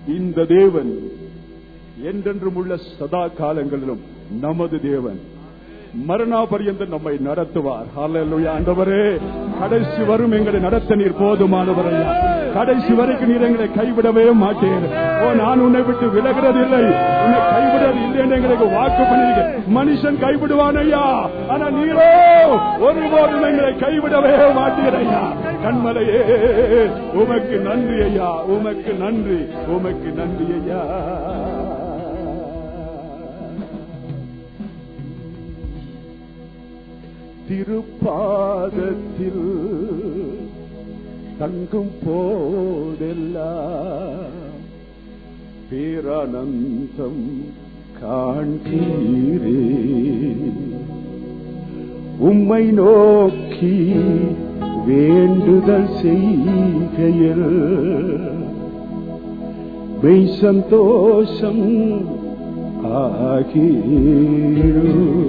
இந்த தேவன் என்றென்றும் உள்ள சதா காலங்களிலும் நமது தேவன். மரணா பரியந்தம் நம்மை நடத்துவார். ஹல்லேலூயா. ஆண்டவரே, கடைசி வரும் எங்களை நடத்த நீர் போதுமானவரையா. கடைசி வரைக்கும் நீர் எங்களை கைவிடவே மாட்டேன். நான் உன்னை விட்டு விலகிறதில்லை, உன்னை கைவிடுறது இல்லை என்று எங்களுக்கு வாக்கு பண்ணிருக்க. மனுஷன் கைவிடுவானையா, ஆனா நீரோ ஒருபோதும் எங்களை கைவிடவே மாட்டீரையா. கண்மலையே, உமக்கு நன்றி ஐயா, உமக்கு நன்றி, உமக்கு நன்றி ஐயா. திருப்பாதத்தில் தங்கும் போதெல்லாம் பேரானந்தம் காண்கிறே. உம்மை நோக்கி வேண்டுதல் செய்கையில் மெய் சந்தோஷம் ஆகிறோ.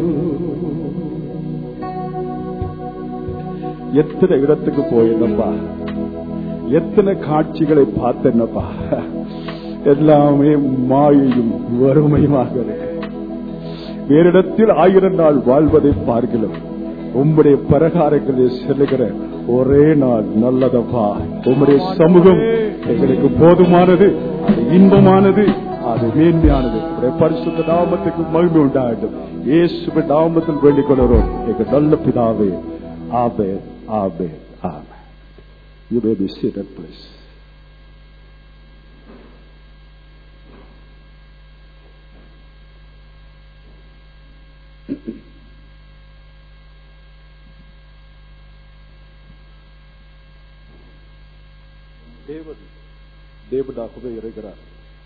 எத்தனை இடத்துக்கு போயிருந்தப்பா, எத்தனை காட்சிகளை பார்த்தேன்னப்பா, எல்லாமே மாயையும் வறுமையுமாக இருக்கு. வேறிடத்தில் 1000 நாள் வாழ்வதை பார்க்கலாம். உம்முடைய பிரகாரங்களில் செல்லுகிற ஒரே நாள் நல்லதப்பா. உம்முடைய சமூகம் எங்களுக்கு போதுமானது, அது இன்பமானது, அது மேன்மையானது. பரிசுத்த நாமத்துக்கு மகிமை உண்டாகட்டும். இயேசுவின் நாமத்தில் வேண்டிக் கொள்கிறோம் எங்கள் நல்ல பிதாவே. Amen. Amen. Amen. You may be seated, please. தேவனாகவே இருக்கிறார்.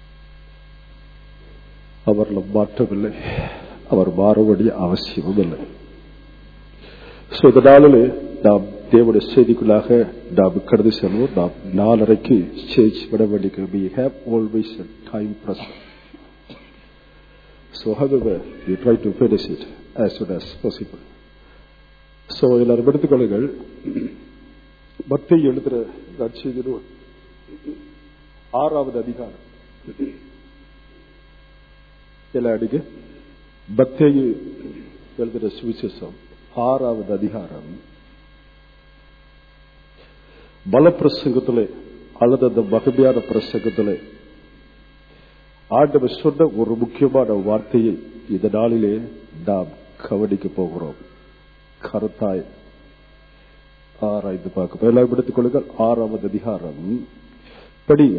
அவர்கள் மாற்றவில்லை, அவர் மாற வேண்டிய அவசியமும் இல்லை. இதனாலே நாம் தேவனுடைய செய்திக்குள்ளாக நாம் கடந்து செல்வோம். நாம் 4:30 ஸ்டேஜ் விட வேண்டிய we have always a time pressure. So however we try to finish it as soon as possible. So எல்லாரும் எடுத்துக்கொள்ளுங்கள். மத்தேயு எழுதுற நற்செய்தி 6வது அதிகாரம். எல்லாம் அடிக்க மத்தேயு எழுதுற சுவிசேஷம் 6வது அதிகாரம். பல பிரசங்கத்திலே அல்லது அந்த மகிமையான பிரசங்கத்திலே ஆண்டவர் சொன்ன ஒரு முக்கியமான வார்த்தையை இந்த நாளிலே நாம் கவனிக்க போகிறோம். கருத்தாய் ஆராய்ந்து பார்க்க எல்லாம் எடுத்துக் கொள்ளுங்கள். 6வது அதிகாரம் படிங்க.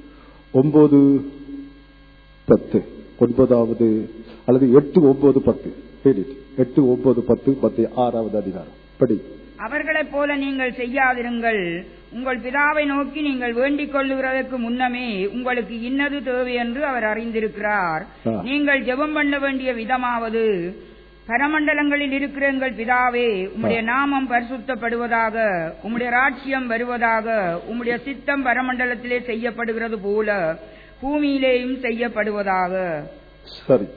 9-10 9வது அல்லது 8-9-10 8-9-10 6வது அதிகாரம் படி. அவர்களைப் போல நீங்கள் செய்யாதிருங்கள். உங்கள் பிதாவை நோக்கி நீங்கள் வேண்டிக் கொள்ளுகிறதற்கு முன்னமே உங்களுக்கு இன்னது தேவை என்று அவர் அறிந்திருக்கிறார். நீங்கள் ஜெபம் பண்ண வேண்டிய விதமாவது, பரமண்டலங்களில் இருக்கிற எங்கள் பிதாவே, உம்முடைய நாமம் பரிசுத்தப்படுவதாக, உம்முடைய ராஜ்யம் வருவதாக, உம்முடைய சித்தம் பரமண்டலத்திலே செய்யப்படுகிறது போல பூமியிலேயும் செய்யப்படுவதாக. சரி,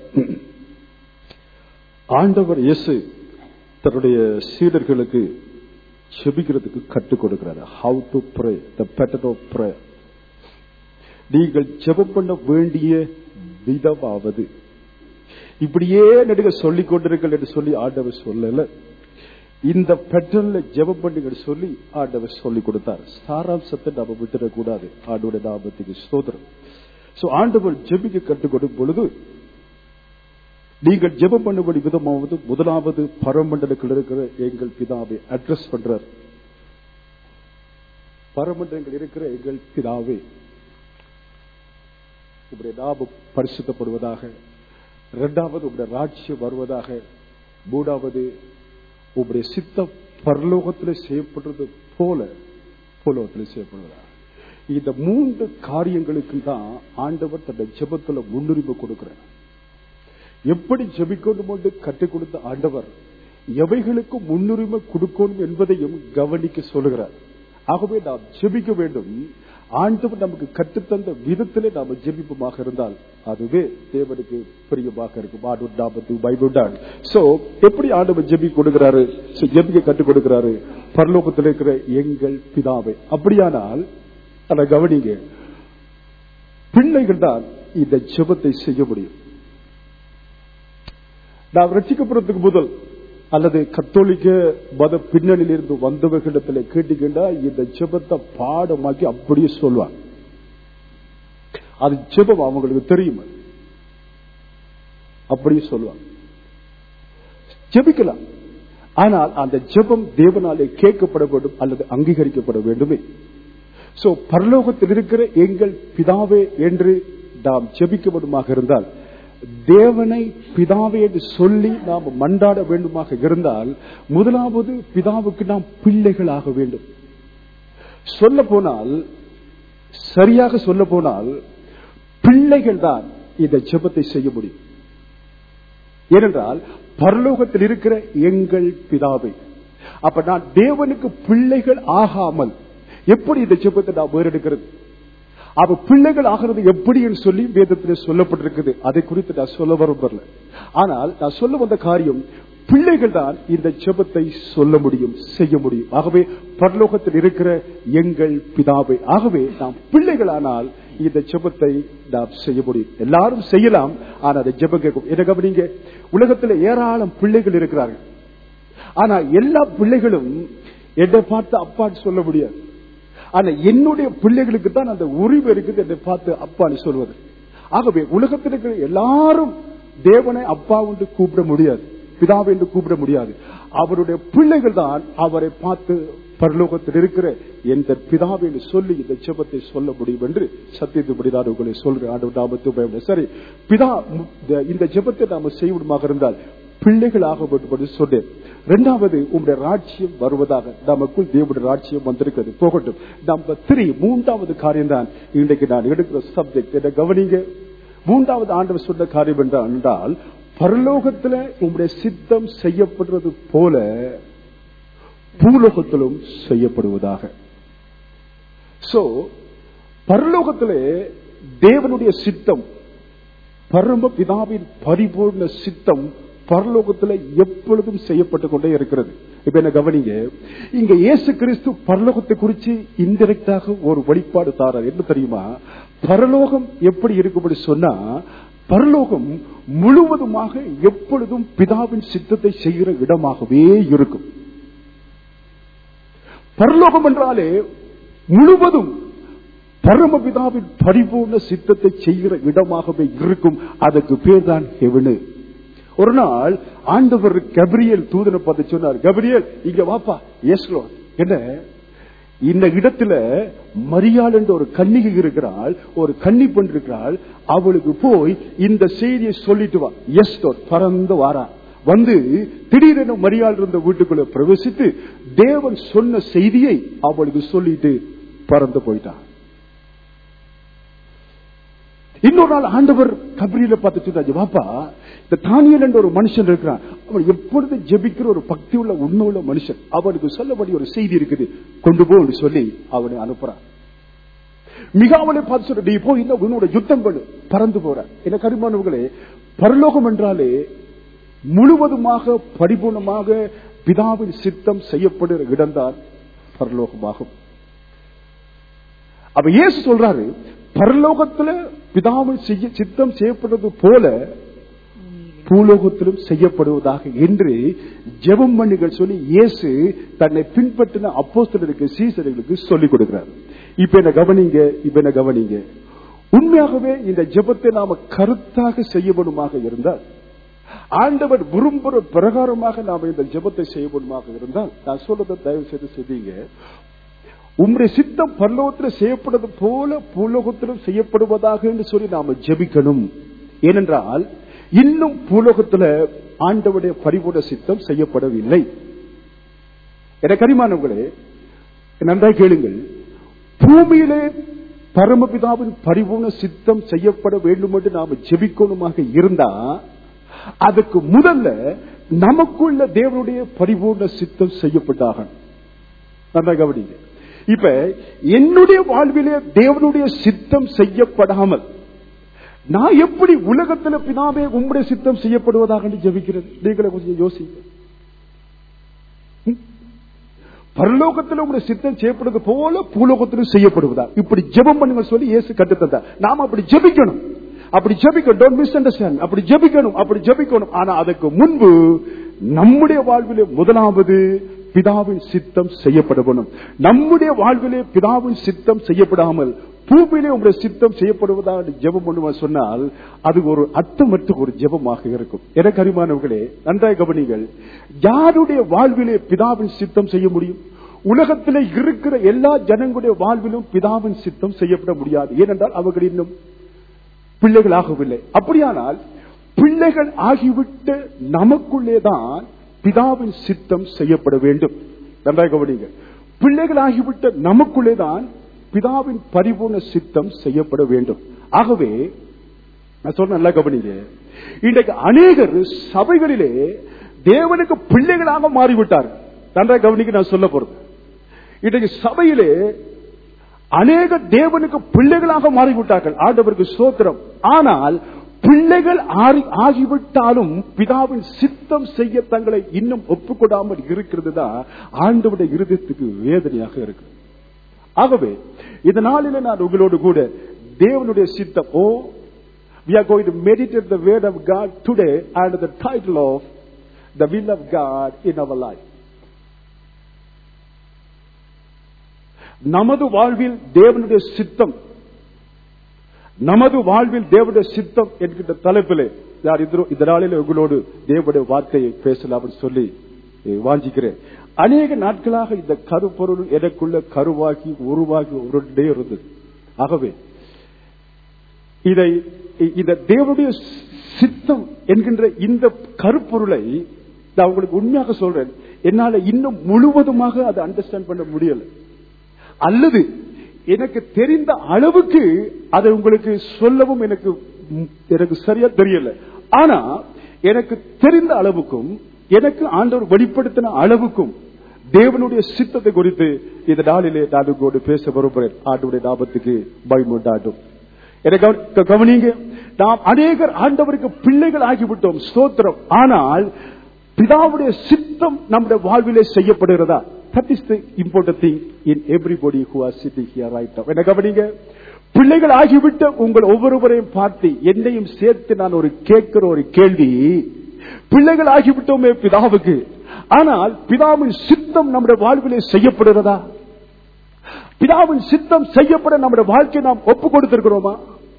ஆண்டவர் இயேசு தன்னுடைய சீடர்களுக்கு ஜெபிக்கிறதுக்கு கற்றுக் கொடுக்கிறார். How to pray, the pattern of prayer. நீங்கள் ஜெபம் பண்ண வேண்டிய விதமாவது இப்படியே நடுக சொல்லிக் கொண்டிருங்கள் என்று சொல்லி ஆண்டவர் சொல்லல. இந்த பேட்டர்ன்ல ஜெபம் பண்ணுங்க சொல்லி ஆண்டவர் சொல்லிக் கொடுத்தார். சாராம்சத்தை நாம விட்டுறக்கூடாது. ஆண்டவருடைய நாமத்துக்கு ஸ்தோத்திரம். சோ ஆண்டவர் ஜெபிக்க கற்றுக் கொடுக்கும் பொழுது நீங்கள் ஜெபம் பண்ணபடி விதமாவது, முதலாவது பரமண்டலத்தில் இருக்கிற எங்கள் பிதாவை அட்ரஸ் பண்றார். பரமண்டலங்கள் இருக்கிற எங்கள் பிதாவே, உங்களுடைய நாமம் பரிசுத்தப்படுவதாக. 2வது உங்களுடைய ராஜ்யம் வருவதாக. 3வது உங்களுடைய சித்தம் பரலோகத்திலே செய்யப்படுறது போல பூலோகத்திலே செய்யப்படுவதாக. இந்த 3 காரியங்களுக்கு தான் ஆண்டவர் தன்னுடைய ஜெபத்துல முன்னுரிமை கொடுக்கிறார். எப்படி ஜெபிக்கணும் என்று கற்றுக் கொடுத்த ஆண்டவர் எவைகளுக்கு முன்னுரிமை கொடுக்கணும் என்பதையும் கவனிக்க சொல்லுகிறார். ஆகவே நாம் ஜெபிக்க வேண்டும். ஆண்டவர் நமக்கு கற்றுத்தந்த விதத்திலே நாம ஜெபிப்பமாக இருந்தால் அதுவே தேவனுக்கு பிரியமாக இருக்கும். ஆண்டவர் நாமத்துக்கு பயப்படாது. சோ எப்படி ஆண்டவர் ஜெபிக்க கொடுக்கிறாரு, ஜெபிக்க கற்றுக் கொடுக்கிறாரு? பரலோகத்தில் இருக்கிற எங்கள் பிதாவை. அப்படியானால் அதை கவனிங்க. பிள்ளைகள் தான் இந்த ஜெபத்தை செய்ய முடியும். நாம் ரட்சிக்கப்படுறதுக்கு முதல் அல்லது கத்தோலிக்க மத பின்னணியில் இருந்து வந்தவர்களிடத்தில் கேட்டுக்கிட்டா இந்த ஜெபத்தை பாடமாக்கி அப்படியே சொல்வாங்க. அது ஜெபம் அவங்களுக்கு தெரியும், அப்படியே சொல்லுவாங்க. ஜெபிக்கலாம், ஆனால் அந்த ஜெபம் தேவனாலே கேட்கப்பட வேண்டும் அல்லது அங்கீகரிக்கப்பட வேண்டுமே. சோ பரலோகத்தில் இருக்கிற எங்கள் பிதாவே என்று நாம் ஜெபிக்க வேண்டுமாக இருந்தால், தேவனை பிதாவே என்று சொல்லி நாம் மன்றாட வேண்டுமாக இருந்தால், முதலாவது பிதாவுக்கு நாம் பிள்ளைகளாக வேண்டும். சொல்ல போனால், சரியாக சொல்ல போனால், பிள்ளைகள் தான் இந்த ஜெபத்தை செய்ய முடியும். ஏனென்றால் பரலோகத்தில் இருக்கிற எங்கள் பிதாவை. அப்ப நான் தேவனுக்கு பிள்ளைகள் ஆகாமல் எப்படி இந்த ஜெபத்தை நான் வேறெடுக்கிறது? அவ பிள்ளைகள் ஆகிறது எப்படி என்று சொல்லி வேதத்தில் சொல்லப்பட்டிருக்குது. அதை குறித்து நான் சொல்ல வரல. ஆனால் நான் சொல்ல வந்த காரியம், பிள்ளைகள் தான் இந்த ஜெபத்தை சொல்ல முடியும், செய்ய முடியும். ஆகவே பரலோகத்தில் இருக்கிற எங்கள் பிதாவை. ஆகவே நாம் பிள்ளைகளானால் இந்த ஜெபத்தை நாம் செய்ய முடியும். எல்லாரும் செய்யலாம், ஆனால் அதை ஜெபம் கேட்கும். என்ன கவனிங்க, உலகத்தில் ஏராளம் பிள்ளைகள் இருக்கிறார்கள். ஆனா எல்லா பிள்ளைகளும் என்னை பார்த்து அப்பான்னு சொல்ல முடியாது. ஆனா என்னுடைய பிள்ளைகளுக்கு தான் அந்த உரிமை இருக்குது என்னை பார்த்து அப்பான்னு சொல்வது. ஆகவே உலகத்தில் இருக்கிற எல்லாரும் தேவனை அப்பா என்று கூப்பிட முடியாது, பிதாவை என்று கூப்பிட முடியாது. அவருடைய பிள்ளைகள் தான் அவரை பார்த்து பரலோகத்தில் இருக்கிற எந்த பிதாவை என்று சொல்லி இந்த ஜெபத்தை சொல்ல முடியும் என்று சத்தியத்துபடிதான் உங்களை சொல்றேன். ஆண்டவர் நாமத்துக்கு சரி, பிதா இந்த ஜெபத்தை நாம செய்வதாக இருந்தால் பிள்ளைகளாக வேண்டும் சொன்னேன். இரண்டாவது, உங்களுடைய ராஜ்யம் வருவதாக. நமக்குள் தேவனுடைய ராஜ்யம் வந்திருக்கிறது, போகட்டும். நம்பர் 3, மூன்றாவது காரியம் தான் இன்றைக்கு நான் எடுக்கிற சப்ஜெக்ட். என்ன கவனிங்க, மூன்றாவது ஆண்டவர் சொன்ன காரியம் என்றால், பரலோகத்தில் உங்களுடைய சித்தம் செய்யப்படுறது போல பூலோகத்திலும் செய்யப்படுவதாக. சோ பரலோகத்திலே தேவனுடைய சித்தம், பரம பிதாவின் பரிபூர்ண சித்தம் பரலோகத்தில் எப்பொழுதும் செய்யப்பட்டுக் கொண்டே இருக்கிறது. இப்ப என்ன கவனிங்க, இங்க இயேசு கிறிஸ்து பரலோகத்தை குறித்து இன்டைரக்டாக ஒரு வெளிப்பாடு தாரார். என்ன தெரியுமா? பரலோகம் எப்படி இருக்கும்படி சொன்னா, பரலோகம் முழுவதுமாக எப்பொழுதும் பிதாவின் சித்தத்தை செய்கிற இடமாகவே இருக்கும். பரலோகம் என்றாலே முழுவதும் பரமபிதாவின் பரிபூர்ண சித்தத்தை செய்கிற இடமாகவே இருக்கும். அதுக்கு பேர் தான் ஹெவன். ஒரு நாள் ஆண்டவர் கபிரியேல் தூதனை பார்த்து சொன்னார், கபிரியேல் இங்க வாப்பா. Yes lord. என்ன, இந்த இடத்துல மரியாள் என்ற ஒரு கன்னிகை இருக்கிறாள், ஒரு கன்னி பெண் இருக்கிறாள், அவளுக்கு போய் இந்த செய்தியை சொல்லிட்டு வா. Yes lord. பறந்து வாரா. வந்து திடீரென மரியாள் இருந்த வீட்டுக்குள்ள பிரவேசித்து தேவன் சொன்ன செய்தியை அவளுக்கு சொல்லிட்டு பறந்து போயிட்டான். இன்னொரு நாள் ஆண்டவர் கபிரியேலை பார்த்து சொன்னாரு, வாப்பா, இந்த தானியேல் என்ற ஒரு மனுஷன் இருக்கிறான், அவன் எப்பொழுது ஜெபிக்கிற ஒரு பக்தி உள்ள உண்மை உள்ள மனுஷன், அவனுக்கு சொல்லபடி ஒரு செய்தி இருக்குது, கொண்டு போ என்று சொல்லி அவனை அனுப்புறான். மிக அவனை பார்த்து சொல்ற, நீ போய் உன்னோட யுத்தம் பண்ணு, பறந்து போற. என்ன கருமானவர்களே, பரலோகம் என்றாலே முழுவதுமாக பரிபூர்ணமாக பிதாவின் சித்தம் செய்யப்படுகிற இடம்தான் பரலோகமாகும். அப்ப இயேசு சொல்றாரு, பரலோகத்துல பிதாவின் சித்தம் செய்யப்படுவது போல பூலோகத்திலும் செய்யப்படுவதாக என்று ஜெபம் பண்ணிகள் சொல்லி இயேசு தன்னை பின்பற்றின அப்போஸ்தலருக்கு, சீசர்களுக்கு சொல்லிக் கொடுக்கிறார். இப்ப என்ன கவனிங்க, உண்மையாகவே இந்த ஜெபத்தை நாம கருத்தாக செய்யப்படுமாக இருந்தால், ஆண்டவர் விரும்புகிற பிரகாரமாக நாம இந்த ஜெபத்தை செய்யப்படுமாக இருந்தால், நான் சொல்றதை தயவு செய்து செய்தீங்க. உம்முடைய சித்தம் பரலோகத்தில் செய்யப்படுவது போல பூலோகத்திலும் செய்யப்படுவதாக என்று சொல்லி நாம ஜெபிக்கணும். ஏனென்றால் இன்னும் பூலோகத்தில் ஆண்டவருடைய பரிபூர்ண சித்தம் செய்யப்படவில்லை. என கரிமானவர்களே, நன்றாக கேளுங்கள். பூமியிலே பரமபிதாவின் பரிபூர்ண சித்தம் செய்யப்பட வேண்டும் என்று நாம ஜெபிக்கணுமாக இருந்தா, அதுக்கு முதல்ல நமக்குள்ள தேவனுடைய பரிபூர்ண சித்தம் செய்யப்பட்டாக. நன்றாக கவனிங்க. இப்ப என்னுடைய வாழ்விலே தேவனுடைய சித்தம் செய்யப்படாமல் நான் எப்படி உலகத்துல பிதாவே உம்முடைய சித்தம் செய்யப்படுவதாக ஜெபிக்கிறது? நீங்களே கொஞ்சம் யோசிங்க. பரலோகத்தில் உங்களுடைய சித்தம் செய்யப்படுவது போல பூலோகத்திலும் செய்யப்படுவதா இப்படி ஜெபம் பண்ணுங்க சொல்லி இயேசு கற்றுத்தந்தா. நாம அப்படி ஜெபிக்கணும். அப்படி ஜெபிக்கணும். Don't misunderstand. அப்படி ஜெபிக்கணும். ஆனா அதுக்கு முன்பு நம்முடைய வாழ்விலே முதலாவது பிதாவின் சித்தம் செய்யப்படணும். நம்முடைய வாழ்விலே பிதாவின் சித்தம் செய்யப்படாமல் பூமியிலே உங்களுடைய சித்தம் செய்யப்படுவதாக ஜெபம் பண்ணுவா சொன்னால் அது ஒரு அர்த்தமற்ற ஒரு ஜெபமாக இருக்கும். எனக்கு அருமையானவர்களே, நன்றாக கவனிங்கள். யாருடைய வாழ்விலே பிதாவின் சித்தம் செய்ய முடியும்? உலகத்திலே இருக்கிற எல்லா ஜனங்களுடைய வாழ்விலும் பிதாவின் சித்தம் செய்யப்பட முடியாது. ஏனென்றால் அவர்கள் இன்னும் பிள்ளைகள் ஆகவில்லை. அப்படியானால் பிள்ளைகள் ஆகிவிட்ட நமக்குள்ளேதான் பிதாவின் சித்தம் செய்யப்பட வேண்டும். நன்றாக கவனிங்க. பிள்ளைகள் ஆகிவிட்ட நமக்குள்ளேதான் பிதாவின் பரிபூர்ண சித்தம் செய்யப்பட வேண்டும். ஆகவே நான் சொல்ற நல்லா கவனிங்க. இன்றைக்கு அநேகர் சபைகளிலே தேவனுக்கு பிள்ளைகளாக மாறிவிட்டார்கள். நன்றாக கவனிக்க நான் சொல்ல போறது. இன்றைக்கு சபையிலே அநேக தேவனுக்கு பிள்ளைகளாக மாறிவிட்டார்கள். ஆண்டவருக்கு ஸ்தோத்திரம். ஆனால் பிள்ளைகள் ஆகிவிட்டாலும் பிதாவின் சித்தம் செய்ய தங்களை இன்னும் ஒப்புக்கொடாமல் இருக்கிறது தான் ஆண்டவருடைய இருதயத்துக்கு வேதனையாக இருக்கு. ஆகவே இந்த நாளிலே நான் உங்களோடு கூட தேவனுடைய சித்தம் we are going to meditate the word of God today under the title of the will of God in our life. நமது வாழ்வில் தேவனுடைய சித்தம், நமது வாழ்வில் தேவனுடைய சித்தம் என்கின்ற தலைப்பிலே யார் இந்த நாளில் உங்களோடு தேவனுடைய வார்த்தையை பேசலாம் சொல்லி வாஞ்சிக்கிறேன். அநேக நாட்களாக இந்த கருப்பொருள் எனக்குள்ள கருவாகி உருவாகி உருண்டே இருந்தது. ஆகவே இதை தேவனுடைய சித்தம் என்கின்ற இந்த கருப்பொருளை நான் உங்களுக்கு உண்மையாக சொல்றேன், என்னால இன்னும் முழுவதுமாக அதை அண்டர்ஸ்டாண்ட் பண்ண முடியல. அல்லது எனக்கு தெரிந்த அளவுக்கு அதை உங்களுக்கு சொல்லவும் எனக்கு சரியா தெரியல. ஆனா எனக்கு தெரிந்த அளவுக்கும் எனக்கு ஆண்டவர் வெளிப்படுத்தின அளவுக்கும் தேவனுடைய சித்தத்தை குறித்து இந்த நாளிலே நான் பேச விரும்புகிறேன். ஆண்டவருடைய நாமத்துக்கு மகிமை உண்டாகட்டும். எனக்கு கவனிங்க. நாம் அநேகர் ஆண்டவருக்கு பிள்ளைகள் ஆகிவிட்டோம், ஸ்தோத்திரம். ஆனால் பிதாவுடைய சித்தம் நம்முடைய வாழ்விலே செய்யப்படுகிறதா? That is the important thing in everybody who are sitting here right now. என்ன கவனிங்க. பிள்ளைகள் ஆகிவிட்ட உங்கள் ஒவ்வொருவரையும் பார்த்து என்னையும் சேர்த்து நான் கேட்கிற ஒரு கேள்வி, பிள்ளைகள் ஆகிவிட்டோமே பிதாவுக்கு, ஆனால் பிதாவின் சித்தம் நம்முடைய வாழ்விலே செய்யப்படுகிறதா? பிதாவின் சித்தம் செய்யப்பட நம்முடைய வாழ்க்கையை நாம் ஒப்பு கொடுத்திருக்கிறோமா?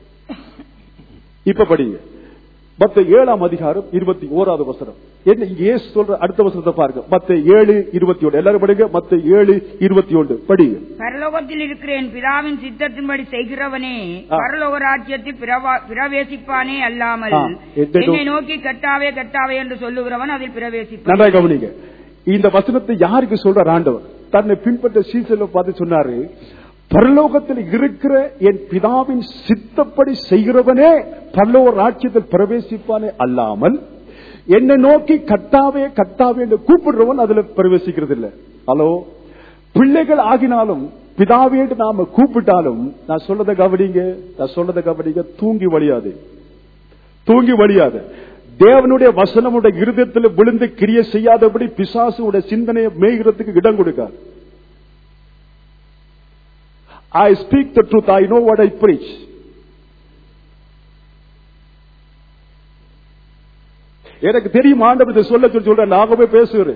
இப்ப படிங்க. மத்தேயு 7ஆம் அதிகாரம் 21வது வசனம். என்ன இங்க இயேசு சொல்ற அடுத்த வசனத்தை பாருங்க. மத்தேயு 7:21. எல்லாரும் படிங்க. மத்தேயு 7:21 படிங்க. பரலோகத்தில் இருக்கிற என் பிதாவின் சித்தத்தின்படி செய்கிறவனே பரலோக ராஜ்யத்தில் பிரவேசிப்பானே அல்லாமல் என்னை நோக்கி கர்த்தாவே கர்த்தாவே என்று சொல்லுகிறவன் அதில் பிரவேசிப்பான். நல்லா கவனிங்க. இந்த வசனத்தை யாருக்கு சொல்றார் ஆண்டவர்? தன்னை பின்பற்ற சீசர்களை பார்த்து சொன்னாரு, பரலோகத்தில் இருக்கிற என் பிதாவின் சித்தப்படி செய்கிறவனே பரலோக ராஜ்யத்தில் பிரவேசிப்பானே அல்லாமல் என்னை நோக்கி கர்த்தாவே கர்த்தாவே என்று கூப்பிடுறவன் அதுல பிரவேசிக்கிறது இல்லை. ஹலோ, பிள்ளைகள் ஆகினாலும் பிதாவே என்று நாம கூப்பிட்டாலும் நான் சொல்றதை கவனிங்க. தூங்கி வழியாது. தேவனுடைய வசனமுடைய இருதயத்தில் விழுந்து கிரியை செய்யாதபடி பிசாசுடைய சிந்தனையை மேய்கிறதுக்கு இடம் கொடுக்காது. I speak the truth. I know what I preach. எனக்கு தெரியும் ஆண்டவர் இதை சொல்ல நாகவே பேசுகிறேன்.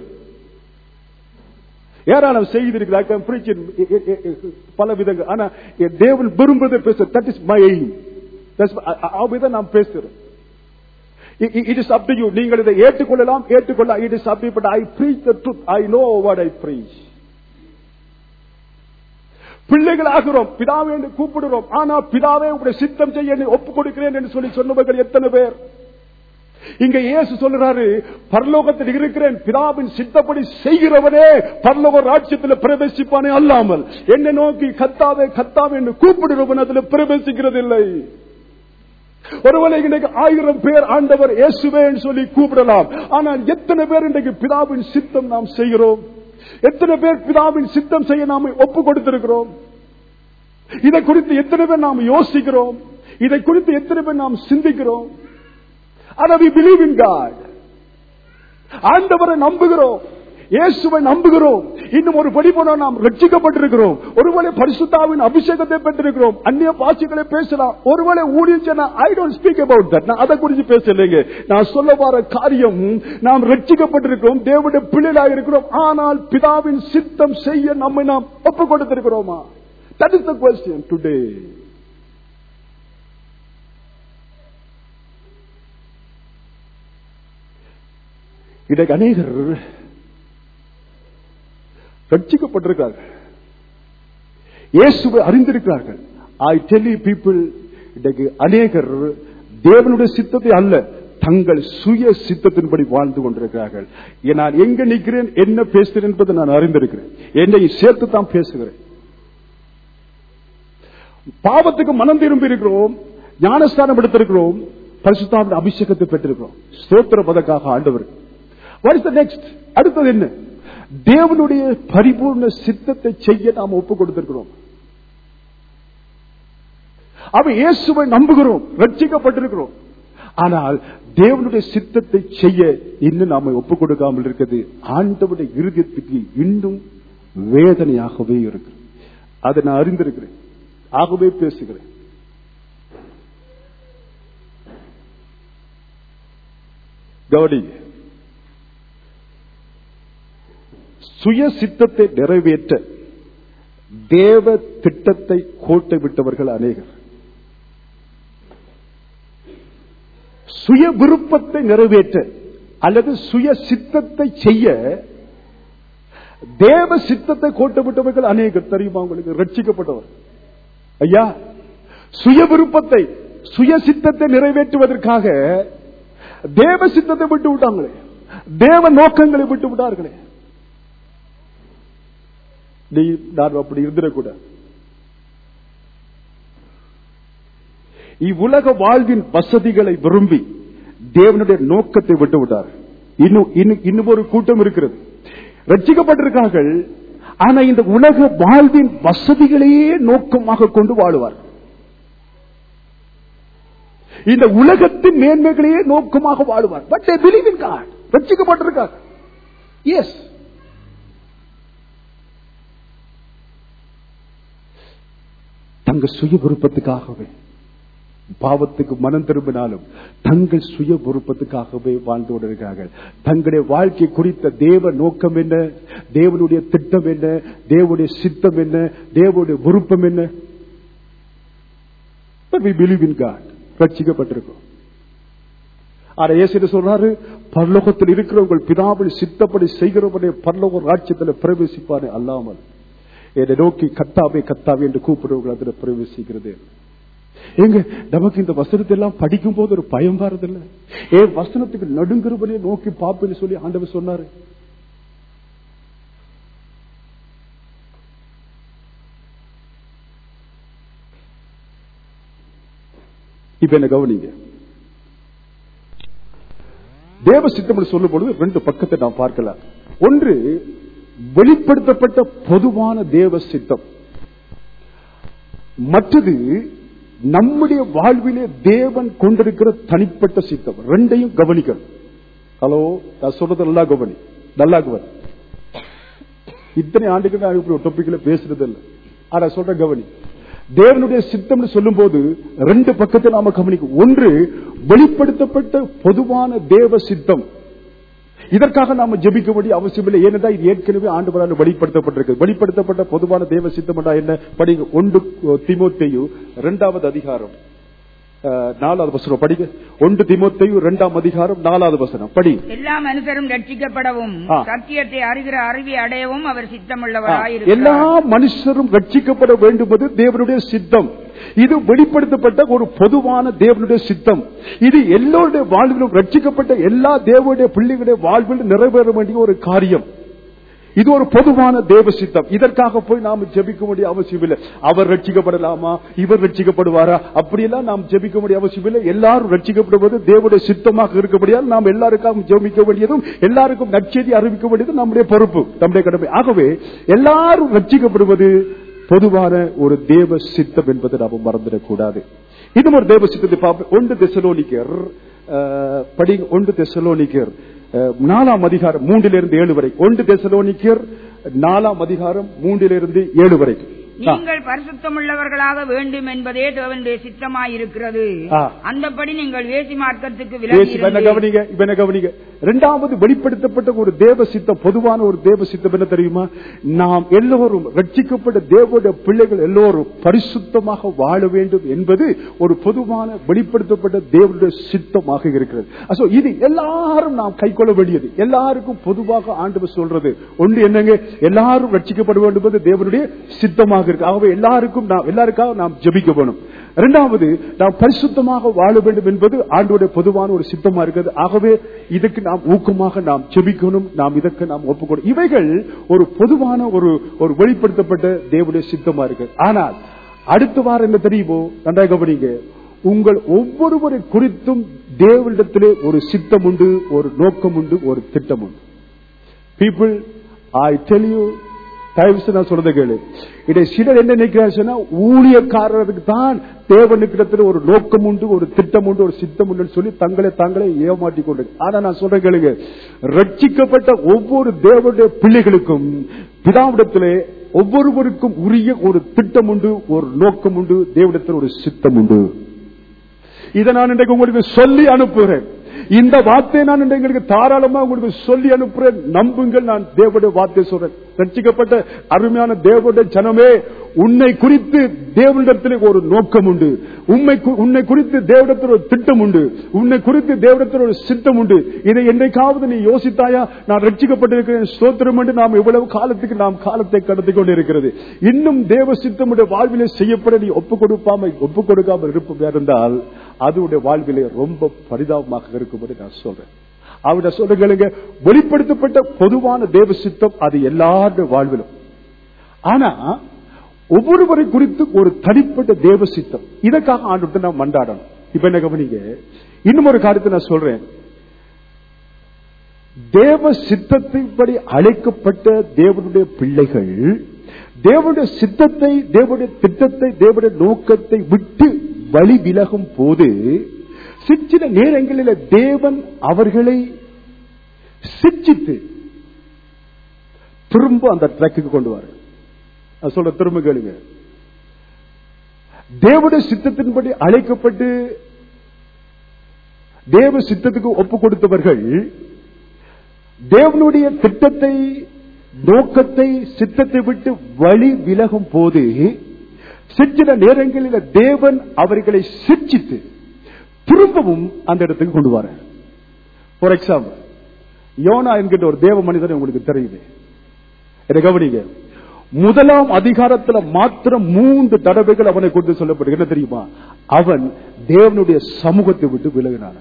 ஏராளம் செய்தி இருக்கு பல விதங்கள். ஆனா தேவன் விரும்புவதை பேச, that is my aim. அப்படிதான் நான் பேசுறேன். It is up to you. நீங்கள் இதை ஏற்றுக்கொள்ளலாம், it is up to you. But I preach the truth. I know what I preach. பிள்ளைகள் ஆகிறோம், பிதாவே என்று கூப்பிடுறோம். ஆனா பிதாவே உங்களுடைய சித்தம் செய்ய ஒப்புக் கொடுக்கிறேன் என்று சொல்லி சொன்னவர்கள் எத்தனை பேர்? இங்க இயேசு சொல்றாரு, பரலோகத்தில் இருக்கிறேன் பிதாவின் சித்தப்படி செய்கிறவனே பரலோக ராஜ்யத்தில் பிரவேசிப்பானே அல்லாமல் என்னை நோக்கி கர்த்தாவே கர்த்தாவே என்று கூப்பிடுறவன் அதில் பிரவேசிக்கிறது இல்லை. ஒருவேளை இன்றைக்கு 1000 பேர் ஆண்டவர் இயேசுவே சொல்லி கூப்பிடலாம். ஆனால் எத்தனை பேர் இன்றைக்கு பிதாவின் சித்தம் நாம் செய்கிறோம்? எத்தனை பேர் பிதாவின் சித்தம் செய்ய நாம் ஒப்பு கொடுத்திருக்கிறோம்? இதை குறித்து எத்தனை பேர் நாம் யோசிக்கிறோம்? இதை குறித்து எத்தனை பேர் நாம் சிந்திக்கிறோம்? ஆனா we believe in God. ஆண்டவரை நம்புகிறோம். இயேசுவை நம்புகிறோம். இன்னும் ஒரு படி போனால் நாம் ரட்சிக்கப்பட்டிருக்கிறோம். ஒருவேளை பரிசுத்தாவின் அபிஷேகத்தை பெற்றிருக்கிறோம். அந்நிய பாஷைகளை பேசலாம். ஒருவேளை ஊழியம் I don't speak about that. நான் அதை குறித்து பேசலைங்க. நான் சொல்ல வர காரியம், நாம் ரட்சிக்கப்பட்டிருக்கிறோம், தேவனுடைய பிள்ளைகளாக இருக்கிறோம். ஆனால் பிதாவின் சித்தம் செய்ய நம்மை நாம் ஒப்புக் கொடுத்திருக்கிறோமா? That is the question today. இன்றைக்கு அநேகர் ரட்சிக்கப்பட்டிருக்கிறார்கள், இயேசுவை அறிந்திருக்கிறார்கள். ஐ டெல் யூ பீப்பிள், இன்றைக்கு அநேகர் தேவனுடைய சித்தத்தை அல்ல, தங்கள் சுய சித்தத்தின்படி வாழ்ந்து கொண்டிருக்கிறார்கள். நான் எங்க நிற்கிறேன், என்ன பேசுகிறேன் என்பதை நான் அறிந்திருக்கிறேன். என்னை சேர்த்து தான் பேசுகிறேன். பாவத்துக்கு மனம் திரும்பி இருக்கிறோம், ஞானஸ்தானம் எடுத்திருக்கிறோம், பரிசுத்தாவின் அபிஷேகத்தை பெற்றிருக்கிறோம். ஸ்தோத்திரம் அதற்காக ஆண்டவர். What is the next? அடுத்தது என்ன? தேவனுடைய பரிபூர்ண சித்தத்தை செய்ய நாம் ஒப்புக் கொடுத்திருக்கிறோம். அவ இயேசுவை நம்புகிறோம், ரட்சிக்கப்பட்டிருக்கிறோம். ஆனால் தேவனுடைய சித்தத்தை செய்ய இன்னும் நாம ஒப்புக் கொடுக்காமல் இருக்கிறது ஆண்டவருடைய இருதயத்துக்கு இன்னும் வேதனையாகவே இருக்கு. அதை நான் அறிந்திருக்கிறேன், ஆகவே பேசுகிறேன். கவனிங்க, சுய சித்தத்தை நிறைவேற்ற தேவ திட்டத்தை கோட்டை விட்டவர்கள் அநேகர். சுய விருப்பத்தை நிறைவேற்ற அல்லது சுய சித்தத்தை செய்ய தேவ சித்தத்தை கோட்டை விட்டவர்கள் அநேகர். தெரியுமா உங்களுக்கு? ரட்சிக்கப்பட்டவர் ஐயா, சுய விருப்பத்தை சுய சித்தத்தை நிறைவேற்றுவதற்காக தேவ சித்தத்தை விட்டு விட்டாங்களே, தேவ நோக்கங்களை விட்டு விட்டார்களே. நான் அப்படி இருந்திடக்கூடாது. இவ்வுலக வாழ்வின் வசதிகளை விரும்பி தேவனுடைய நோக்கத்தை விட்டு விட்டார். இன்னும் ஒரு கூட்டம் இருக்கிறது, ரட்சிக்கப்பட்டிருக்கார்கள், ஆனா இந்த உலக வாழ்வின் வசதிகளையே நோக்கமாக கொண்டு வாழுவார். இந்த உலகத்தின் மேன்மைகளையே நோக்கமாக வாழுவார். But they believe in God. ரட்சிக்கப்பட்டிருக்கார். எஸ், தங்கள் சுய விருப்பத்துக்காகவே பாவத்துக்கு மனம் திரும்பினாலும் தங்கள் சுய விருப்பத்துக்காகவே வாழ்ந்து கொண்டிருக்கிறார்கள். தங்களுடைய வாழ்க்கை குறித்த தேவ நோக்கம் என்ன, தேவனுடைய திட்டம் என்ன, தேவனுடைய சித்தம் என்ன, தேவனுடைய விருப்பம் என்ன? We believe in God. ரட்சிக்கப்பட்டிருக்கிறோம். ஆனா இயேசு சொல்றாரு, பரலோகத்தில் இருக்கிற உங்கள் பிதாவின் சித்தப்படி செய்கிறவனே பரலோக ராஜ்யத்தில் பிரவேசிப்பானே அல்லாமல் என்னை நோக்கி கத்தாவே கத்தாவே என்று கூப்பிடுவர்கள் அதில் பிரவேசிக்கிறது. எங்க நமக்கு இந்த வசனத்தை எல்லாம் படிக்கும் போது ஒரு பயம் வரதில்லை? வசனத்துக்கு நடுங்கிறவனே நோக்கி பாப்பேன்னு சொல்லி ஆண்டவர் சொன்னாரு. இப்ப என்ன கவனிங்க, தேவ சித்தம் சொல்லும் பொழுது ரெண்டு பக்கத்தை நாம் பார்க்கலாம். ஒன்று வெளிப்படுத்தப்பட்ட பொதுவான தேவ சித்தம், மற்றது நம்முடைய வாழ்விலே தேவன் கொண்டிருக்கிற தனிப்பட்ட சித்தம். ரெண்டையும் கவனிக்கணும். ஹலோ, நான் சொல்றது நல்லா கவனி, நல்லா கவனி. இத்தனை ஆண்டுகள் நான் இப்படி ஒரு டாபிக்ல பேசுறது இல்லை, ஆனா சொல்ற கவனி. தேவனுடைய சித்தம் சொல்லும் போது ரெண்டு பக்கத்தை நாம கவனிக்கும். ஒன்று வெளிப்படுத்தப்பட்ட பொதுவான தேவ சித்தம், இதற்காக நாம ஜெபிக்க வேண்டிய அவசியம் இல்லை. ஏனென்றால் இது ஏற்கனவே ஆண்டவரால் வெளிப்படுத்தப்பட்டிருக்கு. வெளிப்படுத்தப்பட்ட பொதுவான தேவ சித்தம் என்ன? படிங்க, 1 தீமோத்தேயு 2வது அதிகாரம் 4வது வசனம் படிங்க. 1 தீமோத்தேயு 2ஆம் அதிகாரம் 4வது வசனம் படி. எல்லா மனுஷரும் ரட்சிக்கப்படவும் சத்தியத்தை அறிகிற அறிவை அடையவும் அவர் சித்தமுள்ளவராயிருக்கிறார். எல்லா மனுஷரும் ரட்சிக்கப்பட வேண்டுவது தேவனுடைய சித்தம். இது வெளிப்படுத்தப்பட்ட ஒரு பொதுவான தேவனுடைய சித்தம். இது எல்லோருடைய வாழ்விலும் ரட்சிக்கப்பட்ட எல்லா தேவனுடைய பிள்ளைகளுடைய வாழ்வில் நிறைவேற வேண்டிய ஒரு காரியம். இது ஒரு பொதுவான தேவ சித்தம். இதற்காக போய் நாம ஜெபிக்க வேண்டிய அவசியம் இல்லை. அவர் ரட்சிக்கப்படலாமா, இவர் ரட்சிக்கப்படுவாரா, அப்படியெல்லாம் நாம் ஜெபிக்க வேண்டிய அவசியம் இல்லை. எல்லாரும் ரட்சிக்கப்படுவது தேவனுடைய சித்தமாக இருக்கப்படியால் நாம் எல்லாருக்கும் ஜெபிக்க வேண்டியதும் எல்லாருக்கும் நற்செய்தி அறிவிக்க வேண்டியதும் நம்முடைய பொறுப்பு, நம்முடைய கடமை. ஆகவே எல்லாரும் ரட்சிக்கப்படுவது பொதுவான ஒரு தேவ சித்தம் என்பதை நாம் மறந்துடக்கூடாது. இன்னும் ஒரு தேவ சித்தத்தை பார்ப்போம். 1 தெசலோனிக்கர் படி. 1 தெசலோனிக்கர் 4ஆம் அதிகாரம் 3-7 வரை. 1 தெசலோனிக்கர் 4ஆம் அதிகாரம் 3-7 வரை. நீங்கள் பரிசுத்தமுள்ளவர்களாக வேண்டும் என்பதே தேவனுடைய சித்தமாயிருக்கிறது. அந்தபடி நீங்கள் வேசி மார்க்கத்துக்கு கவனிங்க. இரண்டாவது வெளிப்படுத்தப்பட்ட ஒரு தேவ சித்தம், பொதுவான ஒரு தேவ சித்தம் என்ன தெரியுமா? நாம் எல்லோரும் ரட்சிக்கப்பட்ட தேவனுடைய பிள்ளைகள் எல்லோரும் பரிசுத்தமாக வாழ வேண்டும் என்பது ஒரு பொதுவான வெளிப்படுத்தப்பட்ட தேவனுடைய சித்தமாக இருக்கிறது. இது எல்லாரும் நாம் கைக்கொள்ள வேண்டியது, எல்லாருக்கும் பொதுவாக ஆண்டவர் சொல்றது ஒன்று என்னங்க, எல்லாரும் ரட்சிக்கப்பட வேண்டும் என்பது தேவனுடைய சித்தமாக. ஆகவே எல்லாருக்காக நாம் ஜெபிக்க வேணும். இரண்டாவது, நாம் பரிசுத்தமாக வாழ வேண்டும் என்பது ஆண்டவருடைய பொதுவான ஒரு சித்தமா இருக்கிறது. ஆகவே இதுக்கு நாம் ஊக்கமாக நாம் ஜெபிக்கணும், நாம் இதற்கு நாம் ஒப்புக்கொள்ளணும். இவைகள் ஒரு பொதுவான ஒரு வெளிப்படுத்தப்பட்ட தேவனுடைய சித்தமா இருக்கு. ஆனால் அடுத்த வாரம் என்ன தெரியுமோ, நன்றாக கவனிங்க, உங்கள் ஒவ்வொருவரை குறித்தும் தேவனிடத்திலே ஒரு சித்தம் உண்டு, ஒரு நோக்கம் உண்டு, ஒரு திட்டம் உண்டு. People, I tell you, நான் சொல்றதை கேளு. இதை சிலர் என்ன நினைக்கிறாங்க, ஊழியக்காரருக்கு தான் தேவனுக்கு ஒரு நோக்கம் உண்டு, ஒரு திட்டம் உண்டு, ஒரு சித்தம் உண்டு சொல்லி தாங்களே ஏமாற்றிக் கொண்டு. ஆனா நான் சொல்றேன் கேளுங்க, ரட்சிக்கப்பட்ட ஒவ்வொரு தேவனுடைய பிள்ளைகளுக்கும் பிதாவிடத்திலே ஒவ்வொருவருக்கும் உரிய ஒரு திட்டம் உண்டு, ஒரு நோக்கம் உண்டு, தேவனிடத்தில் ஒரு சித்தம் உண்டு. இதை நான் இன்றைக்கு உங்களுக்கு சொல்லி அனுப்புகிறேன். இந்த வார்த்தையை நான் எங்களுக்கு தாராளமா உங்களுக்கு சொல்லி அனுப்புறேன். நம்புங்கள், நான் தேவனுடைய வார்த்தையை சொல்றேன். ரட்சிக்கப்பட்ட அருமையான தேவனுடைய ஜனமே, உன்னை குறித்து தேவனிடத்தில் ஒரு நோக்கம் உண்டு, உன்னை குறித்து தேவனிடத்தில் ஒரு திட்டம் உண்டு, உன்னை குறித்து தேவனிடத்தில் ஒரு சித்தம் உண்டு. இதை என்னைக்காவது நீ யோசித்தாயா? நான் ரட்சிக்கப்பட்டிருக்கிறேன், ஸ்தோத்திரம் என்று நாம் எவ்வளவு காலத்துக்கு நாம் காலத்தை கடத்தி கொண்டு இருக்கிறது. இன்னும் தேவ சித்தமுடைய வாழ்விலே செய்யப்பட நீ ஒப்புக் கொடுக்காமல் இருப்ப இருந்தால் அதுடைய வாழ்விலே ரொம்ப பரிதாபமாக இருக்கும்படி நான் சொல்றேன். அவருடைய சொல்லுங்க, வெளிப்படுத்தப்பட்ட பொதுவான தேவ சித்தம் அது எல்லாருடைய வாழ்விலும். ஆனா ஒவ்வொருவரை குறித்து ஒரு தனிப்பட்ட தேவ சித்தம், இதற்காக ஆண்டு நாம் மன்றாடணும். இப்ப என்ன கவனிங்க, இன்னும் ஒரு காரியத்தை நான் சொல்றேன். தேவ சித்தத்தின்படி அழைக்கப்பட்ட தேவனுடைய பிள்ளைகள் தேவனுடைய சித்தத்தை, தேவனுடைய திட்டத்தை, தேவனுடைய நோக்கத்தை விட்டு வழி விலகும் போது சில நேரங்களில் தேவன் அவர்களை சிச்சித்து திரும்ப அந்த ட்ராக்குக்கு கொண்டு வர சொல்ற. திரும்ப கேளுங்க, தேவனுடைய சித்தத்தின்படி அழைக்கப்பட்டு தேவ சித்தத்துக்கு ஒப்பு கொடுத்தவர்கள் தேவனுடைய திட்டத்தை, நோக்கத்தை, சித்தத்தை விட்டு வழி விலகும் போது சில நேரங்களில் தேவன் அவர்களை சிச்சித்து திரும்பவும் அந்த இடத்துக்கு கொண்டு வர. ஃபார் எக்ஸாம்பிள், யோனா என்கிற ஒரு தேவ மனிதன் உங்களுக்கு தெரியுது. இதை கவனிங்க, 1ஆம் அதிகாரத்தில் மாத்திரம் 3 தடவைகள் அவனை கொண்டு சொல்லப்பட்டு என்ன தெரியுமா? அவன் தேவனுடைய சமூகத்தை விட்டு விலகினான்.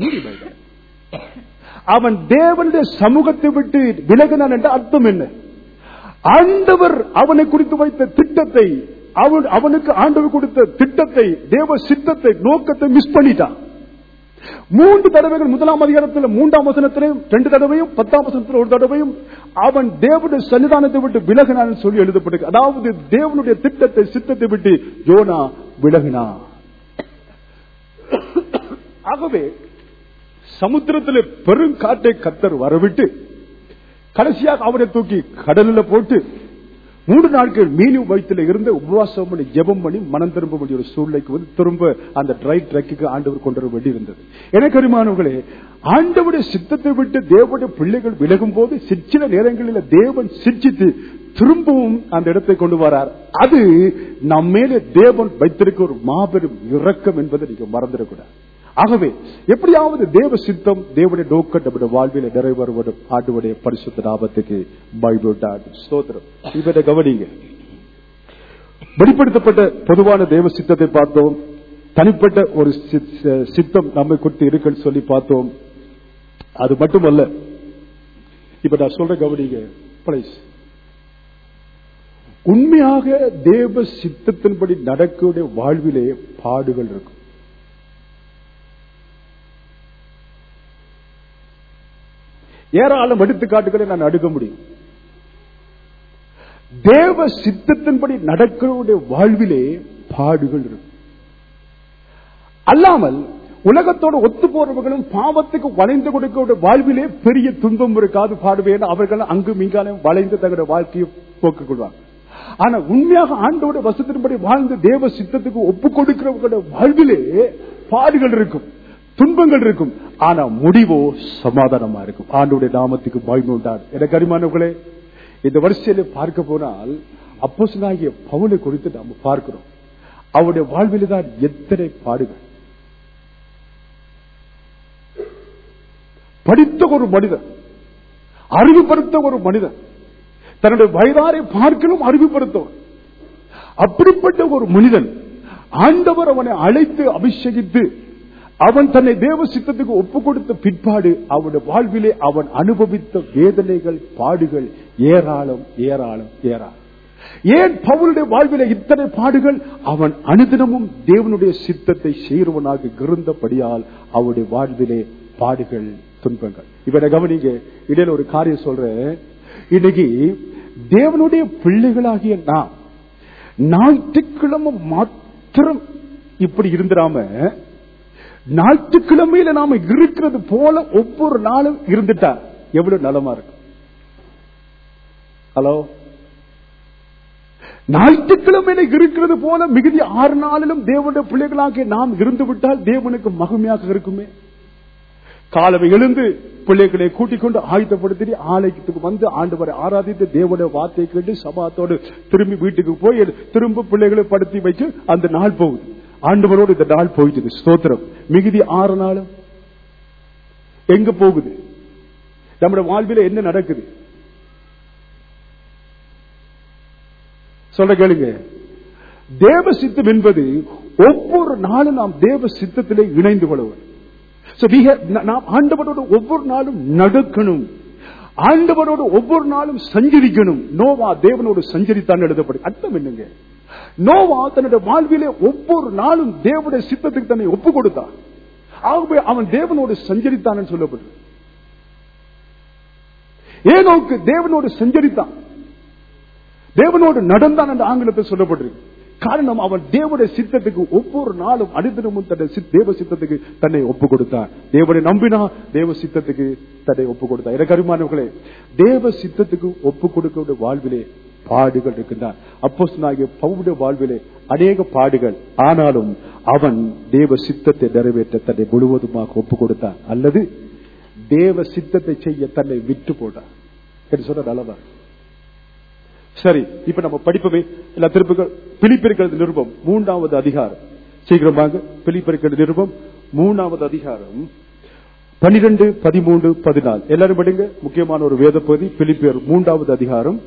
அவன் தேவனுடைய சமூகத்தை விட்டு விலகினான் என்ற அர்த்தம் என்ன? ஆண்டவர் அவனை குறித்து வைத்த திட்டத்தை, அவனுக்கு ஆண்டவர் கொடுத்த திட்டத்தை, தேவ சித்தத்தை, நோக்கத்தை மிஸ் பண்ணிட்டான். 3 தடவைகள் 1ஆம் அதிகாரத்தில் 3ஆம் வசனத்திலும் 2 தடவையும் 10ஆம் வசனத்தில் 1 தடவையும் அவன் தேவனுடைய சன்னிதானத்தை விட்டு விலகினான் சொல்லி எழுதப்பட்டிருக்கு. அதாவது தேவனுடைய திட்டத்தை, சித்தத்தை விட்டு யோனா விலகினான். ஆகவே சமுத்திரத்திலே பெருங்காற்றை கர்த்தர் வரவிட்டு கடைசியாக அவனை தூக்கி கடலில் போட்டு 3 நாட்கள் மீனும் வயிற்றில் இருந்து உபவாசம் பண்ணி ஜெபம் பண்ணி மனம் திரும்ப வேண்டிய ஒரு சூழ்நிலைக்கு வந்து திரும்ப அந்த ட்ரை ட்ரக்குக்கு ஆண்டவர் கொண்டு வர வேண்டி இருந்தது. எனக்கு அருமையானவர்களே, ஆண்டவருடைய சித்தத்தை விட்டு தேவனுடைய பிள்ளைகள் விலகும் போது சில நேரங்களில் தேவன் சிரிச்சித்து திரும்பவும் அந்த இடத்தை கொண்டு வரார். அது நம்ம மேலே தேவன் வைத்திருக்க ஒரு மாபெரும் இரக்கம் என்பதை நீங்க மறந்துடக்கூடாது. ஆகவே எப்படியாவது தேவ சித்தம், தேவனுடைய நோக்கம் நம்முடைய வாழ்வில் நிறைவேறுவதும் ஆண்டவருடைய பரிசுத்த நாமத்துக்கு ஸ்தோத்திரம். இவரை கவனிங்க, வெளிப்படுத்தப்பட்ட பொதுவான தேவ சித்தத்தை பார்த்தோம், தனிப்பட்ட ஒரு சித்தம் நம்மை குறித்து இருக்குன்னு சொல்லி பார்த்தோம். அது மட்டுமல்ல, இப்ப நான் சொல்ற கவனிங்க, உண்மையாக தேவ சித்தத்தின்படி நடக்கூடிய வாழ்விலே பாடுகள் இருக்கும். ஏராளம் எடுத்துக்காட்டுகளை நான் அடுக்க முடியும். தேவ சித்தத்தின்படி நடக்கிற வாழ்விலே பாடுகள் இருக்கும். அல்லாமல் உலகத்தோடு ஒத்து போறவர்களும் பாவத்துக்கு வளைந்து கொடுக்க வாழ்விலே பெரிய துன்பம் இருக்காது பாடுவேன். அவர்கள் அங்கும் இங்காலும் வளைந்து தங்களுடைய வாழ்க்கையை போக்கிக் கொள்வாங்க. ஆனா உண்மையாக ஆண்டோட வசத்தின்படி வாழ்ந்து தேவ சித்தத்துக்கு ஒப்பு கொடுக்கிறவர்களுடைய வாழ்விலே பாடுகள் இருக்கும், துன்பங்கள் இருக்கும். ஆனா முடிவோ சமாதானமா இருக்கும். ஆண்டோடைய நாமத்துக்கு மகிமை உண்டாது. எனக்கு அருமையானவர்களே, இந்த வரிசையில பார்க்க போனால் அப்போஸ்தலனாகிய பவுலை குறித்து நாம் பார்க்கிறோம். அவருடைய வாழ்விலே தான் எத்தனை பாடுகள். படித்த ஒரு மனிதன், அறிவுபடுத்த ஒரு மனிதன், தன்னுடைய வயதாரை பார்க்கணும் அறிவுபடுத்தவர். அப்படிப்பட்ட ஒரு மனிதன் ஆண்டவர் அவனை அழைத்து அபிஷேகித்து அவன் தன்னை தேவ சித்தத்துக்கு ஒப்பு கொடுத்த பிற்பாடு அவனுடைய வாழ்விலே அவன் அனுபவித்த வேதனைகள், பாடுகள் ஏராளம் ஏராளம் ஏராளம். ஏன் பவுலுடைய வாழ்விலே இத்தனை பாடுகள்? அவன் அனுதினமும் தேவனுடைய சித்தத்தை செய்கிறவனாக இருந்தபடியால் அவருடைய வாழ்விலே பாடுகள், துன்பங்கள். இவனை கவனிங்க, இடையில ஒரு காரியம் சொல்றேன். இன்னைக்கு தேவனுடைய பிள்ளைகளாகிய நாம் ஞாயிற்றுக்கிழமை மாத்திரம் இப்படி இருந்துடாம, ஞாயிற்றுக்கிழமையில நாம இருக்கிறது போல ஒவ்வொரு நாளும் இருந்துட்டா எவ்வளவு நலமா இருக்கும். ஹலோ, ஞாயிற்றுக்கிழமையில இருக்கிறது போல மிகுதி 6 நாளிலும் தேவனுடைய பிள்ளைகளாக நாம் இருந்து விட்டால் தேவனுக்கு மகிமையாக இருக்குமே. காலவை எழுந்து பிள்ளைகளை கூட்டிக் கொண்டு ஆயத்தப்படுத்தி ஆலயத்துக்கு வந்து ஆண்டவரை ஆராதித்து தேவனுடைய வார்த்தை கேட்டு சபாத்தோடு திரும்பி வீட்டுக்கு போய் திரும்ப பிள்ளைகளை படுத்தி வைக்க அந்த நாள் போகுது. ஆண்டவரோடு இந்த நாள் போயிட்டு ஸ்தோத்திரம். மிகுதி 6 நாளும் எங்க போகுது? நம்முடைய வாழ்வில என்ன நடக்குது? சொல்ல கேளுங்க. தேவ சித்தம் என்பது ஒவ்வொரு நாளும் நாம் தேவ சித்தத்திலே இணைந்து கொள்வோம். நாம் ஆண்டவரோடு ஒவ்வொரு நாளும் நடக்கணும், ஆண்டவரோடு ஒவ்வொரு நாளும் சஞ்சரிக்கணும். நோவா தேவனோடு சஞ்சரித்தான் எழுதப்படும். அர்த்தம் என்னங்க? நோவா தன்னுடைய வாழ்விலே ஒவ்வொரு நாளும் தேவனுடைய சித்தத்துக்கு தன்னை ஒப்பு கொடுத்தான். ஆகவே அவன் தேவனோடு சஞ்சரித்தான் சொல்லப்பட்டு. ஏனோக்கு தேவனோடு சஞ்சரித்தான், தேவனோடு நடந்தான் என்று ஆங்கிலத்தில் சொல்லப்பட்டிருக்கு. காரணம், அவன் தேவனுடைய சித்தத்துக்கு ஒவ்வொரு நாளும் அனுதினமும் தேவ சித்தத்துக்கு தன்னை ஒப்பு கொடுத்தான். தேவனை நம்பினா தேவ சித்தத்துக்கு தன்னை ஒப்பு கொடுத்தான். எனக்கு அருமையானவர்களே, தேவ சித்தத்துக்கு ஒப்பு கொடுக்க வாழ்விலே பாடுகள் இருக்கின்றான். அப்போஸ்தலனாகிய பவுலுடைய வாழ்விலே அநேக பாடுகள். ஆனாலும் அவன் தேவ சித்தத்தை நிறைவேற்ற தன்னை முழுவதுமாக ஒப்பு கொடுத்தான், அல்லது தேவ சித்தத்தை செய்ய தன்னை விட்டு போட்டான் என்று சொன்ன நல்லதா? சரி, இப்ப நம்ம படிப்பவே எல்லா திருப்புகள். பிலிப்பியர் நிருபம் 3வது அதிகாரம். சீக்கிரமாக பிலிப்பியர் நிருபம் 3வது அதிகாரம் 12, 13, 14 எல்லாரும் படிங்க. முக்கியமான ஒரு வேத பகுதி. பிலிப்பியர் 3வது அதிகாரம்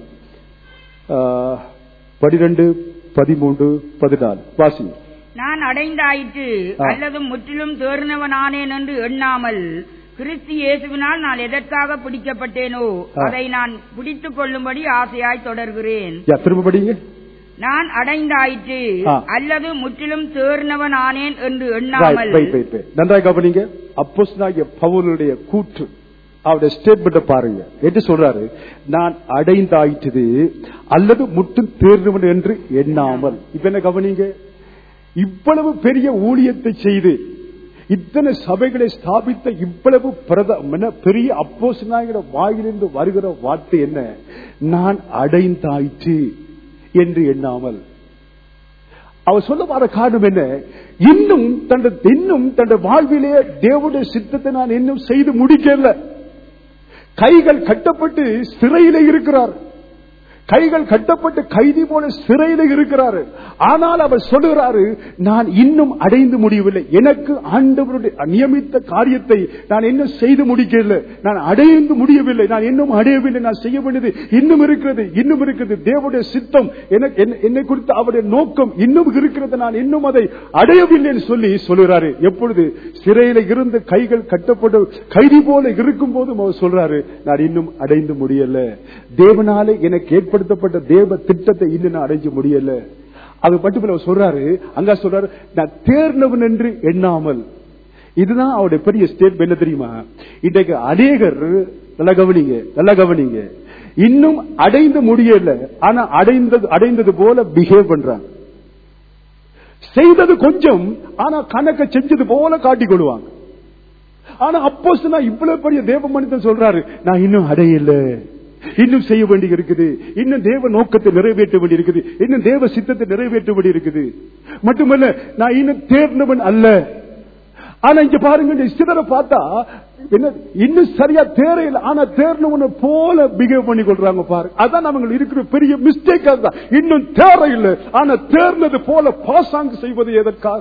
12, 13, 14 வாசிங்க. நான் அடைந்தாயிற்று அல்லது முற்றிலும் தேர்ந்தவனானேன் என்று எண்ணாமல் கிறிஸ்து இயேசுவினால் நான் எதற்காக பிடிக்கப்பட்டேனோ அதை நான் பிடித்துக் கொள்ளும்படி ஆசையாய் தொடர்கிறேன். திரும்படிங்க. நான் அடைந்தாயிற்று அல்லது முற்றிலும் தேர்ந்தவனானேன் என்று எண்ணாமல். நன்றாக கவனிங்க. அப்போஸ்தலனாகிய பவுலுடைய கூற்று, அவருடைய ஸ்டேட்மெண்ட் பாருங்க. என்று சொல்றாரு, நான் அடைந்தாயிற்று அல்லது முற்றும் தேர்ந்தவன் என்று எண்ணாமல். இப்ப என்ன கவனிங்க, இவ்வளவு பெரிய ஊழியத்தை செய்து இத்தனை சபைகளை ஸ்தாபித்த இவ்வளவு பெரிய அப்போஸ்தலனாகிய வாயிலிருந்து வருகிற வார்த்தை என்ன? நான் அடைந்தாயிற்று என்று எண்ணாமல். அவர் சொல்ல வர காரணம் என்ன? இன்னும் தன்னுடைய வாழ்விலே தேவனுடைய சித்தத்தை நான் இன்னும் செய்து முடிக்கல. கைகள் கட்டப்பட்டு சிறையிலே இருக்கிறார், கைகள் கட்டப்பட்டு கைதி போல சிறையில இருக்கிறாரு. ஆனால் அவர் சொல்லுகிறாரு, நான் இன்னும் அடைந்து முடியவில்லை. எனக்கு ஆண்டவருடைய நியமித்த காரியத்தை நான் இன்னும் செய்து முடிக்கல, நான் அடைந்து முடியவில்லை, நான் இன்னும் அடையவில்லை, நான் செய்ய வேண்டியது இன்னும் இருக்கிறது, இன்னும் இருக்கிறது. தேவனுடைய சித்தம் என்னை குறித்து அவருடைய நோக்கம் இன்னும் இருக்கிறது, நான் இன்னும் அதை அடையவில்லை என்று சொல்லி சொல்லுகிறாரு. எப்பொழுது சிறையில இருந்து கைகள் கட்டப்பட்டு கைதி போல இருக்கும் போதும் அவர் சொல்றாரு, நான் இன்னும் அடைந்து முடியல. தேவனாலே எனக்கு ஏற்படுத்தப்பட்ட தேவ திட்டத்தை இன்னும் நான் அடைஞ்சு முடியல. அது மட்டும் சொல்றாரு, அங்க சொல்றாரு, நான் தேர்ந்தவன் என்று எண்ணாமல். இதுதான் அவருடைய பெரிய ஸ்டேட்மென்ட். என்ன தெரியுமா? இன்றைக்கு அநேகர், நல்லா கவனிங்க, இன்னும் அடைந்து முடியல, ஆனா அடைந்தது போல பிஹேவ் பண்றாங்க. செய்தது கொஞ்சம், ஆனா கணக்க செஞ்சது போல காட்டிக் கொள்வாங்க. ஆனா அப்போஸ்தலன் இவ்வளவு பெரிய தேவ மனிதன் சொல்றாரு, நான் இன்னும் அடையல, இன்னும் செய்ய வேண்டி இருக்குது, இன்னும் தேவ நோக்கத்தை நிறைவேற்ற வேண்டி இருக்குது, இன்னும் தேவ சித்தத்தை நிறைவேற்ற வேண்டி இருக்குது. மட்டுமல்ல, நான் இன்னும் தேர்ந்தவன் அல்ல. ஆனா இங்க பாருங்க, சிலரை பார்த்தா இன்னும் சரியா தேரையில், ஆனா தேர்ந்தவனை போல பிஹேவ் பண்ணி கொள்றாங்க பாரு. அதான் அவங்க இருக்கிற பெரிய மிஸ்டேக். அதுதான், இன்னும் தேர இல்லை, ஆனா தேர்ந்தது போல பாசாங்கு செய்வது எதற்காக?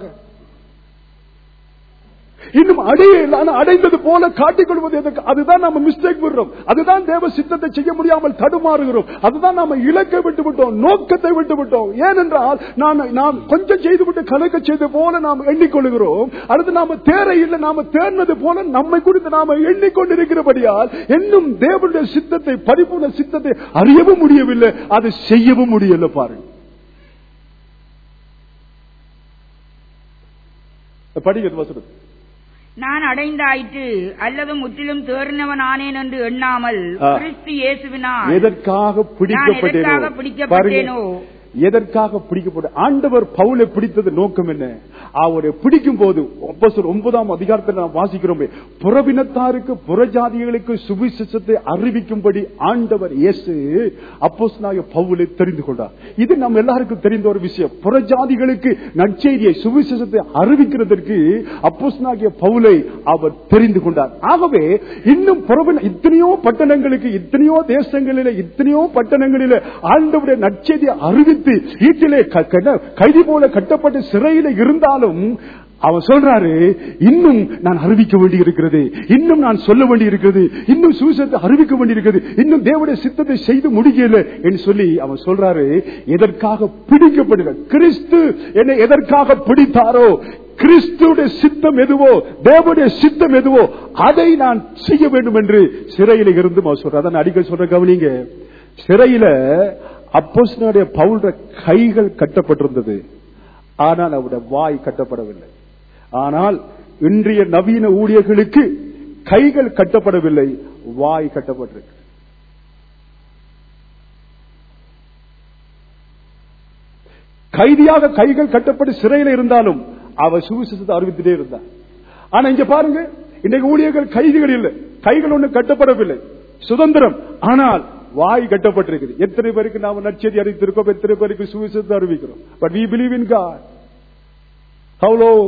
இன்னும் அடையல, ஆனா அடைந்தது போல காட்டிக்கொள்வது எதற்கு? அதுதான் நம்ம மிஸ்டேக் விடுறோம். அதுதான் தேவ சித்தத்தை செய்ய முடியாமல் தடுமாறுகிறோம். அதுதான் நாம இலக்கை விட்டுவிட்டோம், நோக்கத்தை விட்டுவிட்டோம். ஏனென்றால் நாம் கொஞ்சம் செய்துவிட்டு கணக்க செய்த போல நாம் எண்ணிக்கொள்கிறோம். அடுத்து நாம தேர இல்லை, நாம தேர்ந்தது போல நம்மை குறித்து நாம எண்ணிக்கொண்டிருக்கிறபடியால் இன்னும் தேவனுடைய சித்தத்தை, பரிபூர்ண சித்தத்தை அறியவும் முடியவில்லை, அதை செய்யவும் முடியல. பாருங்க, படிக்கிறது வசனம். நான் அடைந்தாயிற்று அல்லது முற்றிலும் தேறினவன் ஆனேன் என்று எண்ணாமல் கிறிஸ்து இயேசுவினால் எதற்காக பிடிக்கப்பட்டேனோ, எதற்காக பிடிக்கப்பட்ட ஆண்டவர் பவுலை பிடித்தது நோக்கம் என்ன? அவரை பிடிக்கும் போது 9ஆம் அதிகாரத்தில் நாம் வாசிக்கிறோம், புறவினத்தாருக்கு புறஜாதிகளுக்கு சுவிசேஷத்தை அறிவிக்கும்படி ஆண்டவர் இயேசு அப்போஸ்தலனாகிய பவுலை தெரிந்து கொண்டார். இது நம்ம எல்லாருக்கும் தெரிந்த ஒரு விஷயம். புறஜாதிகளுக்கு நற்செய்தியை, சுவிசேஷத்தை அறிவிக்கிறதற்கு அப்போஸ்தலனாகிய பவுலை அவர் தெரிந்து கொண்டார். ஆகவே இன்னும் இத்தனையோ பட்டணங்களுக்கு, இத்தனையோ தேசங்களிலே, இத்தனையோ பட்டணங்களிலே ஆண்டவருடைய நற்செய்தியை அறிவித்து வீட்டிலே கைதி போல கட்டப்பட்டு சிறையில இருந்தாலும் அவன் சொல்றாரு, இன்னும் நான் அறிவிக்க வேண்டி இருக்கிறது, இன்னும் நான் சொல்ல வேண்டி இருக்கிறது, இன்னும் சுவிசேஷத்தை அறிவிக்க வேண்டி இருக்கிறது, இன்னும் தேவனுடைய சித்தத்தை செய்து முடியல என்று சொல்லி அவன் சொல்றாரு. எதற்காக பிடிக்கப்படுகிற கிறிஸ்து என்னை எதற்காக பிடித்தாரோ, கிறிஸ்துடைய சித்தம் எதுவோ, தேவனுடைய சித்தம் எதுவோ அதை நான் செய்ய வேண்டும் என்று சிறையில இருந்து அவன் சொல்ற. அதான் அடிக்கடி சொல்ற, கவனிங்க, சிறையில அப்போஸ்தலனாகிய பவுலுடைய கைகள் கட்டப்பட்டிருந்தது, ஆனால் அவருடைய வாய் கட்டப்படவில்லை. ஆனால் இன்றைய நவீன ஊழியர்களுக்கு கைகள் கட்டப்படவில்லை, வாய் கட்டப்பட்டிருக்கு. கைதியாக கைகள் கட்டப்பட்டு சிறையில் இருந்தாலும் அவர் சுவிசேஷத்தை அறிவித்துட்டே இருந்தார். ஆனா இங்க பாருங்க, இன்றைக்கு ஊழியர்கள் கைதிகள் இல்லை, கைகள் ஒண்ணு கட்டப்படவில்லை, சுதந்திரம், ஆனால் வாய் கட்டப்பட்டிருக்குது. எத்தனை பேருக்கு நாம நற்செய்தி அறிவித்திருக்கோம், எத்தனை பேருக்கு சுவிசேஷத்தை அறிவிக்கிறோம். But we believe in God. How long?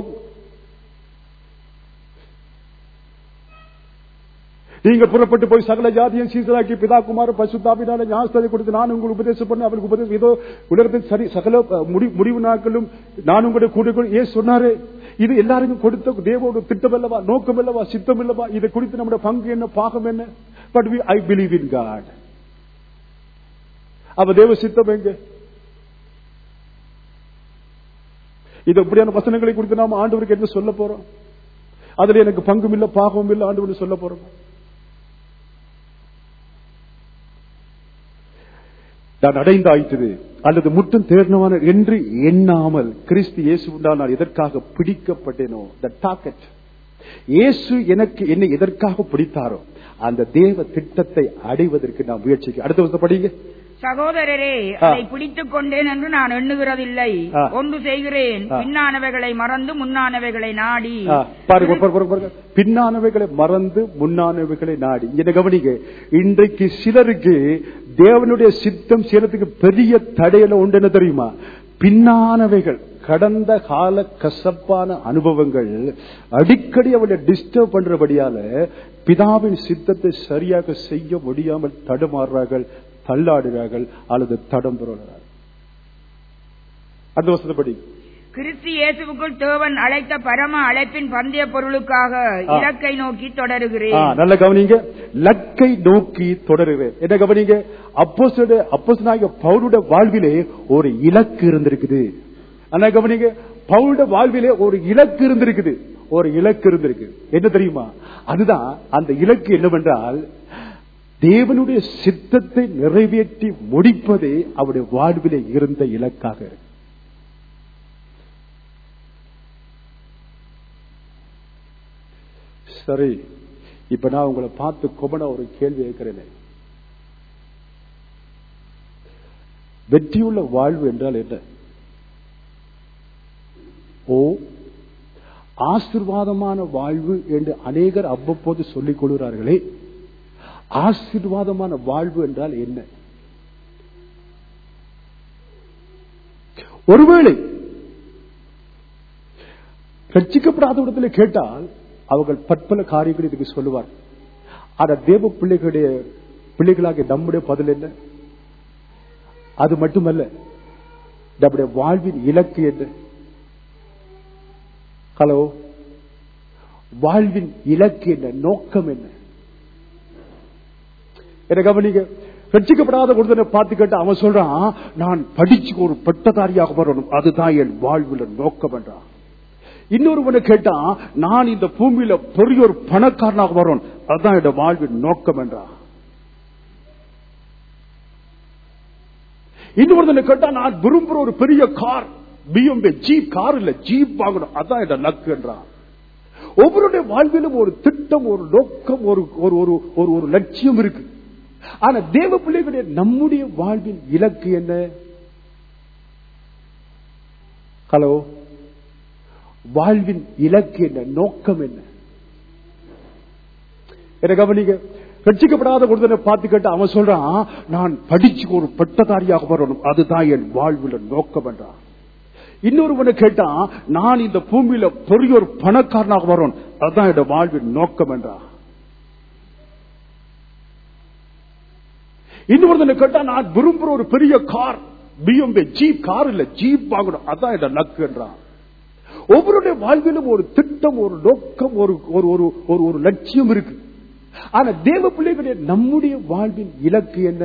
நீங்க புறப்பட்டு போய் சகல ஜாதியும் சீசராக்கி பிதா குமார பரிசுத்தாவினால ஞானஸ்நானம் கொடுத்து நான் உங்களுக்கு உபதேசம் பண்ண, அவருக்கு உபதேசம் ஏதோ உலகத்தின் சரி சகல முடிவு நாட்களும் நான் உங்களுடைய கூட ஏன் சொன்னாரு? இது எல்லாருக்கும் கொடுத்த தேவோட திட்டம் அல்லவா, நோக்கம் அல்லவா, சித்தம் அல்லவா? இதை குறித்து நம்முடைய பங்கு என்ன, பாகம் என்ன? But I believe in God. அவ தேவ சித்தம் எங்க? இது அப்படியான வசனங்களை குறித்து நாம ஆண்டவருக்கு என்ன சொல்ல போறோம்? அதுல எனக்கு பங்கும் இல்ல, பாகமும் இல்ல, ஆண்டவருக்கு சொல்ல போறோம். நான் அடைந்தாயிற்று அல்லது முற்றும் தேர்ந்தவன் என்று எண்ணாமல் கிறிஸ்து இயேசுவினால் நான் எதற்காக பிடிக்கப்பட்டேனோ, the target, இயேசு எனக்கு என்னை எதற்காக பிடித்தாரோ அந்த தேவ திட்டத்தை அடைவதற்கு நான் முயற்சிக்க. அடுத்த வருஷம் படிங்க. சகோதரரே, அதை பிடித்துக் கொண்டேன் என்று நான் எண்ணுகிறதில்லை, ஒன்று செய்கிறேன், பின்னானவைகளை மறந்து முன்னானவைகளை நாடி. பாருங்க, பின்னானவைகளை மறந்து முன்னானவைகளை நாடி. இங்க கவனிங்க, இன்றைக்கு சிலருக்கு தேவனுடைய சித்தம் செய்யறதுக்கு பெரிய தடையில உண்டு. என்ன தெரியுமா? பின்னானவைகள், கடந்த கால கசப்பான அனுபவங்கள் அடிக்கடி அவளை டிஸ்டர்ப் பண்றபடியால பிதாவின் சித்தத்தை சரியாக செய்ய முடியாமல் தடுமாறுறார்கள், தள்ளாடுகிறார்கள் அல்லது தடம் புரளுகிறார்கள். அந்த வசனப்படி கிறிஸ்து இயேசுவுக்குள் தேவன் அழைத்த பரம அழைப்பின் பந்தய பொருளுக்காக இலக்கை நோக்கி தொடருகிறேன். நல்ல கவனிங்க, இலக்கை நோக்கி தொடருகிறேன். என்ன கவனிங்க, அப்போஸ்தலனாகிய பவுலுடைய வாழ்விலே ஒரு இலக்கு இருந்திருக்குது. அண்ணா கவனிங்க, பவுலுடைய வாழ்விலே ஒரு இலக்கு இருந்திருக்குது, ஒரு இலக்கு இருந்திருக்கு. என்ன தெரியுமா? அதுதான் அந்த இலக்கு என்னவென்றால், தேவனுடைய சித்தத்தை நிறைவேற்றி முடிப்பதே அவருடைய வாழ்விலே இருந்த இலக்காக. சரி, இப்ப நான் உங்களை பார்த்து கொமனா ஒரு கேள்வி கேட்கிறேன். வெற்றியுள்ள வாழ்வு என்றால் என்ன? ஆசீர்வாதமான வாழ்வு என்று அநேகர் அவ்வப்போது சொல்லிக் கொள்கிறார்களே, ஆசீர்வாதமான வாழ்வு என்றால் என்ன? ஒருவேளை ரட்சிக்கப்படாத இடத்துல கேட்டால் அவர்கள் பற்பல காரியங்கள் இதுக்கு சொல்லுவார். ஆனா தேவ பிள்ளைகளாக நம்முடைய பதில் என்ன? அது மட்டுமல்ல, நம்முடைய வாழ்வின் இலக்கு என்ன? ஹலோ, வாழ்வின் இலக்கு என்ன? நோக்கம் என்ன? என்ன கவனிங்க. ரட்சிக்கப்படாத ஒருத்தனை பார்த்து கேட்டு அவன் சொல்றான், நான் படிச்சு ஒரு பட்டதாரியாக வரணும், அதுதான் என் வாழ்வுல நோக்கம் என்றான். இன்னொருவனை கேட்டா, நான் இந்த பூமியில பெரிய ஒரு பணக்காரனாக வரணும், அதுதான் என் வாழ்வின் நோக்கம் என்றான். இன்னொருத்தனை கேட்டா, நான் விரும்புற ஒரு பெரிய கார், BMW ஜீப் கார் இல்ல, ஜீப் வாங்கணும், அதான் என் லக்கு என்றான். ஒவ்வொருடைய வாழ்விலும் ஒரு திட்டம், ஒரு நோக்கம், ஒரு லட்சியம் இருக்கு. ஆனா தேவ பிள்ளைகளுடைய நம்முடைய வாழ்வின் இலக்கு என்ன? ஹலோ, வாழ்வின் இலக்கு என்ன? நோக்கம் என்ன? என்ன கவனிங்க. ரட்சிக்கப்படாத ஒருத்தனை பார்த்து கேட்டு அவன் சொல்றான், நான் படிச்சு ஒரு பட்டதாரியாக வரணும், அதுதான் என் வாழ்வுல நோக்கம் என்றான். இன்னொருவனை கேட்டா, நான் இந்த பூமியில பெரிய ஒரு பணக்காரனாக வரணும், அதுதான் என் வாழ்வின் நோக்கம் என்றான். இன்னொருத்தனை கேட்டா, நான் விரும்புற ஒரு பெரிய கார், BMW ஜீப் கார் இல்ல, ஜீப் வாங்கணும், அதான் என் லக்கு என்றான். ஒவ்வொருடைய வாழ்விலும் ஒரு திட்டம், ஒரு நோக்கம், ஒரு லட்சியம் இருக்கு. ஆனா தேவ பிள்ளைகளுடைய நம்முடைய வாழ்வின் இலக்கு என்ன?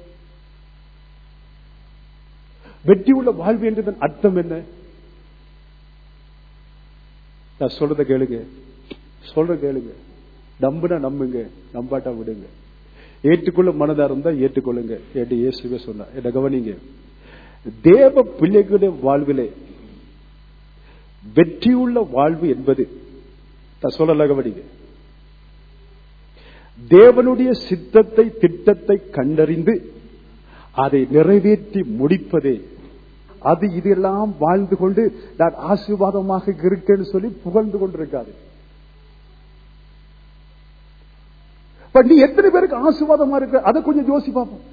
வெற்றி உள்ள வாழ்வு என்றதன் அர்த்தம் என்ன? நான் சொல்றத கேளுங்க, நம்புனா நம்புங்க, நம்பாட்டா விடுங்க. ஏற்றுக்கொள்ள மனதா இருந்தா ஏற்றுக்கொள்ளுங்க என்று இயேசுவே சொன்னார். என்ன கவனிங்க. தேவ பிள்ளைகளுடைய வாழ்விலே வெற்றியுள்ள வாழ்வு என்பது, சொல்லல கவனிங்க, தேவனுடைய சித்தத்தை திட்டத்தை கண்டறிந்து அதை நிறைவேற்றி முடிப்பதே. அது இதெல்லாம் வாழ்ந்து கொண்டு நான் ஆசீர்வாதமாக இருக்கேன்னு சொல்லி புகழ்ந்து கொண்டிருக்காது. நீ எத்தனை பேருக்கு ஆசீர்வாதமா இருக்க, அதை கொஞ்சம் யோசி பார்ப்போம்.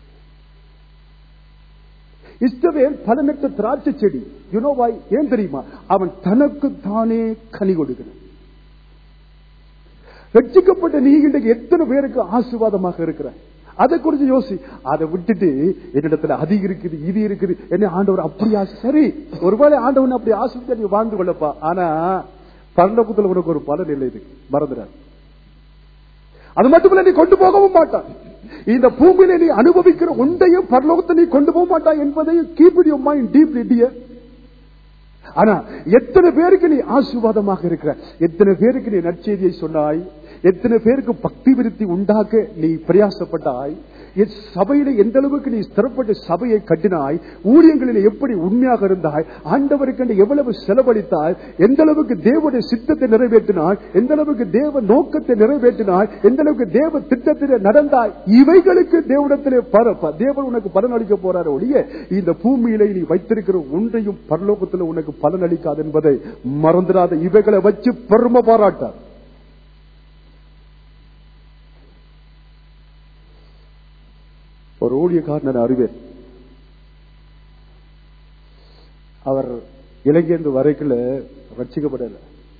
இஸ்ரவேல் பலனற்ற திராட்சை செடி. யுனோவாய், ஏன் தெரியுமா? அவன் தனக்கு தானே கனி கொடுக்கிறான். ரட்சிக்கப்பட்ட நீ இன்றைக்கு எத்தனை பேருக்கு ஆசீர்வாதமாக இருக்கிற, அதை குறித்து யோசி. அதை விட்டுட்டு என்னிடத்துல அது இருக்குது இது இருக்குது என்ன ஆண்டவர் அப்படி ஆசை, சரி ஒருவேளை ஆண்டவன் அப்படி ஆசை நீ வாழ்ந்து கொள்ளப்பா, ஆனா பரலோகத்துல உனக்கு ஒரு பலன் இல்லை, இது மறந்துடாது. அது மட்டுமல்ல, நீ கொண்டு போகவும் மாட்டான். இந்த பூமியில நீ அனுபவிக்கிற ஒன்றையும் பரலோகத்தை நீ கொண்டு போக மாட்டான் என்பதையும் keep in your mind deeply dear. ஆனா எத்தனை பேருக்கு நீ ஆசீர்வாதமாக இருக்கிற, எத்தனை பேருக்கு நீ நற்செய்தியை சொன்னாய், எத்தனை பேருக்கு பக்தி விருத்தி உண்டாக்க நீ பிரயாசப்பட்டாய், சபையில எந்த அளவுக்கு நீ ஸ்திரப்பட்டு சபையை கட்டினாய், ஊழியங்களில் எப்படி உண்மையாக இருந்தாய், ஆண்டவருக்கு எவ்வளவு செலவழித்தாய், எந்த அளவுக்கு தேவனுடைய சித்தத்தை நிறைவேற்றினாய், எந்த அளவுக்கு தேவ நோக்கத்தை நிறைவேற்றினாய், எந்த அளவுக்கு தேவ திட்டத்திலே நடந்தாய், இவைகளுக்கு தேவனிடத்திலே தேவன் உனக்கு பலன் அளிக்க போறாரு ஒழிய இந்த பூமியிலே நீ வைத்திருக்கிற ஒன்றையும் பரலோகத்தில் உனக்கு பலன் அளிக்காது என்பதை மறந்துடாத. இவைகளை வச்சு பெருமை பாராட்டார். ஒரு ஊழியக்காரன் அறிவேன். அவர் இலங்கையிலிருந்து வரைக்குள்ள ரட்சிக்கப்படல.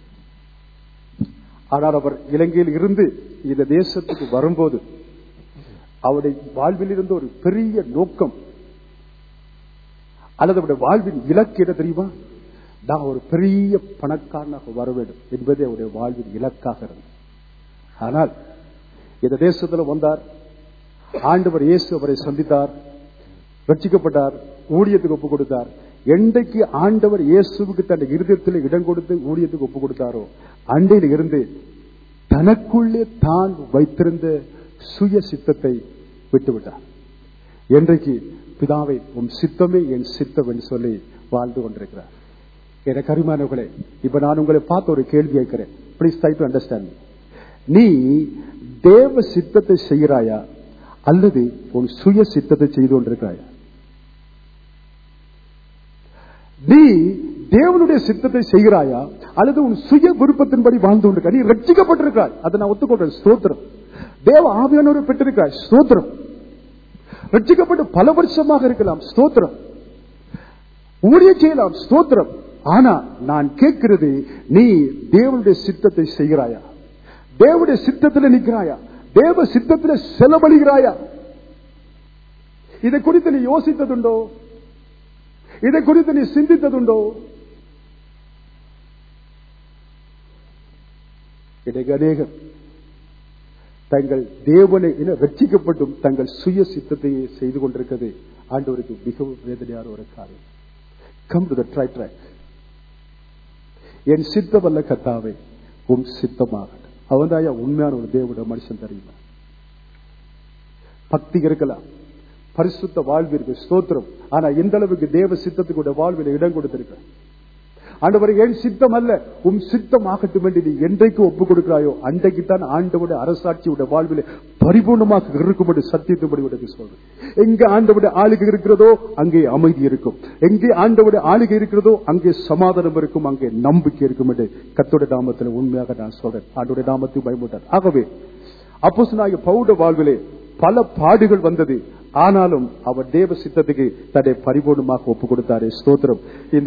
ஆனால் அவர் இலங்கையில் இருந்து இந்த தேசத்துக்கு வரும்போது அவருடைய வாழ்வில் இருந்த ஒரு பெரிய நோக்கம் அல்லது அவருடைய வாழ்வின் இலக்கு என்ன தெரியுமா? நான் ஒரு பெரிய பணக்காரனாக வர வேண்டும் என்பதே அவருடைய வாழ்வின் இலக்காக இருந்தது. ஆனால் இந்த தேசத்தில் வந்தார், ஆண்டவர் இயேசு அவரை சந்தித்தார், ரட்சிக்கப்பட்டார், ஊழியத்துக்கு ஒப்பு கொடுத்தார். என்றைக்கு ஆண்டவர் இயேசுவுக்கு தன் இருதயத்தில் இடம் கொடுத்து ஊழியத்துக்கு ஒப்பு கொடுத்தாரோ அண்டையில் இருந்து தனக்குள்ளே தான் வைத்திருந்த சுய சித்தத்தை விட்டுவிட்டார். என்றைக்கு பிதாவை உம் சித்தமே என் சித்தம் என்று சொல்லி வாழ்ந்து கொண்டிருக்கிறார். எனக்கு அருமையானவர்களே, இப்ப நான் உங்களை பார்த்து ஒரு கேள்வி கேட்கிறேன். Please try to understand. நீ தேவ சித்தத்தை செய்கிறாயா அல்லது உன் சுய சித்தத்தை செய்து கொண்டிருக்கிறாயா? நீ தேவனுடைய சித்தத்தை செய்கிறாயா அல்லது உன் சுய விருப்பத்தின்படி வாழ்ந்து கொண்டிருக்க? நீ ரட்சிக்கப்பட்டிருக்காய், அதை நான் ஒத்துக்கொள்றேன், ஸ்தோத்திரம். தேவ ஆவியானவரை பெற்றிருக்காய், ஸ்தோத்திரம். ரட்சிக்கப்பட்டு பல வருஷமாக இருக்கலாம், ஸ்தோத்திரம். ஊழியம் செய்யலாம், ஸ்தோத்திரம். ஆனா நான் கேட்கிறது, நீ தேவனுடைய சித்தத்தை செய்கிறாயா? தேவனுடைய சித்தத்தில் நிற்கிறாயா? தேவ சித்தத்தில் செலவழிகிறாயா? இதை குறித்து நீ யோசித்ததுண்டோ? இதை குறித்து நீ சிந்தித்ததுண்டோ? இன்றைக்கு அநேகர் தங்கள் தேவனை ரட்சிக்கப்பட்டும் தங்கள் சுய சித்தத்தையே செய்து கொண்டிருக்கிறது ஆண்டவருக்கு மிகவும் வேதனையான ஒரு காரியம். Come to the try track. என் சித்தமல்ல கர்த்தாவே, உம் சித்தமாக. அவன்தாயா உண்மையான ஒரு தேவனுடைய மனுஷன், தெரியுமா? பக்தி இருக்கலாம், பரிசுத்த வாழ்வு இருக்கு, ஸ்தோத்திரம். ஆனா எந்த அளவுக்கு தேவ சித்தத்துக்கு வாழ்வில் இடம் கொடுத்திருக்க? ஆண்டவரே, என் சித்தம் அல்ல உம் சித்தம் ஆகட்டும் என்று நீ என்றைக்கு ஒப்புக் கொடுக்கிறாயோ அன்றைக்குத்தான் ஆண்டவருடைய அரசாட்சியுடைய வாழ்வில் பரிபூர்ணமாக இருக்கும் என்று சத்தியத்தின்படி உனக்கு சொல்றேன். எங்கே ஆண்டவருடைய ஆளுகை இருக்கிறதோ அங்கே அமைதி இருக்கும், எங்கே ஆண்டவருடைய ஆளுகை இருக்கிறதோ அங்கே சமாதானம் இருக்கும், அங்கே நம்பிக்கை இருக்கும் என்று கர்த்தருடைய நாமத்தில் உண்மையாக நான் சொல்றேன். ஆண்டவருடைய நாமத்தை பயமுட்டார். ஆகவே அப்போஸ்தலனாகிய பவுலுடைய வாழ்விலே பல பாடுகள் வந்தது. ஆனாலும் அவர் தேவ சித்தத்துக்கு தன்னை பரிபூர்ணமாக ஒப்புக் கொடுத்தாரே, ஸ்தோத்திரம். இந்த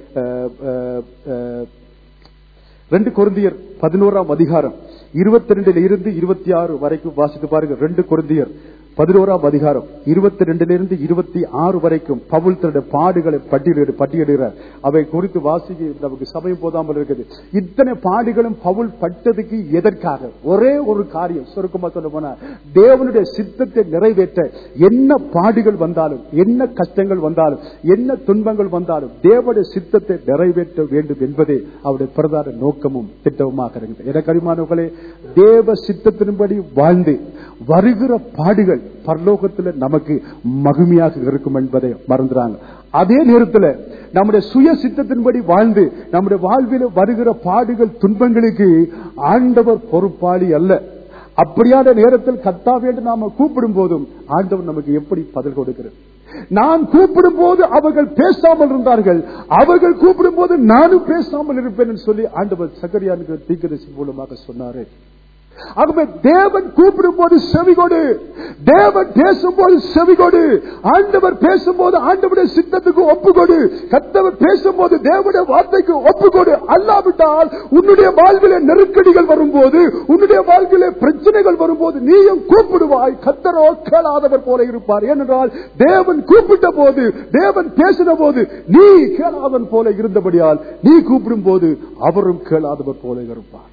2 கொரிந்தியர் 11ஆம் அதிகாரம் 22 இருந்து 26 வரைக்கும் வாசித்து பாருங்க. 2 கொரிந்தியர் 11ஆம் அதிகாரம் 22 26 வரைக்கும் பவுல் தன்னுடைய பாடுகளை பட்டியலிடுகிறார். அவை குறித்து வாசிக்க நமக்கு சமயம் போதாமல் இருக்குது. இத்தனை பாடுகளும் பவுல் பட்டதுக்கு எதற்காக? ஒரே ஒரு காரியம். சுருக்கமா சொல்ல போனா, தேவனுடைய சித்தத்தை நிறைவேற்ற என்ன பாடுகள் வந்தாலும், என்ன கஷ்டங்கள் வந்தாலும், என்ன துன்பங்கள் வந்தாலும் தேவனுடைய சித்தத்தை நிறைவேற்ற வேண்டும் என்பதே அவருடைய பிரதான நோக்கமும் திட்டமுமாக இருக்கிறது. எனக்கு அருமையானவர்களே, தேவ சித்தத்தின்படி வாழ்ந்து வருகிற பாடுகள் பரலோகத்தில் நமக்கு மகிமையாக இருக்கும் என்பதை மறந்துறாங்க. அதே நேரத்தில் நம்முடைய சுய சித்தத்தின்படி வாழ்ந்து நம்முடைய வாழ்வில் வருகிற பாடுகள் துன்பங்களுக்கு ஆண்டவர் பொறுப்பாளி அல்ல. அப்படியான நேரத்தில் கர்த்தாவே என்று நாம கூப்பிடும் போதும் ஆண்டவர் நமக்கு எப்படி பதில் கொடுக்கிறது? நான் கூப்பிடும் போது அவர்கள் பேசாமல் இருந்தார்கள், அவர்கள் கூப்பிடும் போது நானும் பேசாமல் இருப்பேன் என்று சொல்லி ஆண்டவர் சகரியானுக்கு தீர்க்கதரிசி மூலமாக சொன்னாரு. ஆகவே தேவன் கூப்பிடும் போது செவிகொடு, தேவன் பேசும்போது செவிகொடு, ஆண்டவர் பேசும்போது ஆண்டவருடைய சித்தத்துக்கு ஒப்புக்கொடு, கர்த்தர் பேசும்போது தேவனுடைய வார்த்தைக்கு ஒப்புக்கொடு. அல்லாவிட்டால் உன்னுடைய வாழ்விலே நெருக்கடிகள் வரும்போது, உன்னுடைய வாழ்விலே பிரச்சனைகள் வரும்போது நீயும் கூப்பிடுவாய், கர்த்தரோ கேளாதவர் போல இருப்பார். ஏனென்றால் தேவன் கூப்பிட்ட போது, தேவன் பேசின போது நீ கேளாதவன் போல இருந்தபடியால் நீ கூப்பிடும் போது அவரும் கேளாதவர் போல இருப்பார்.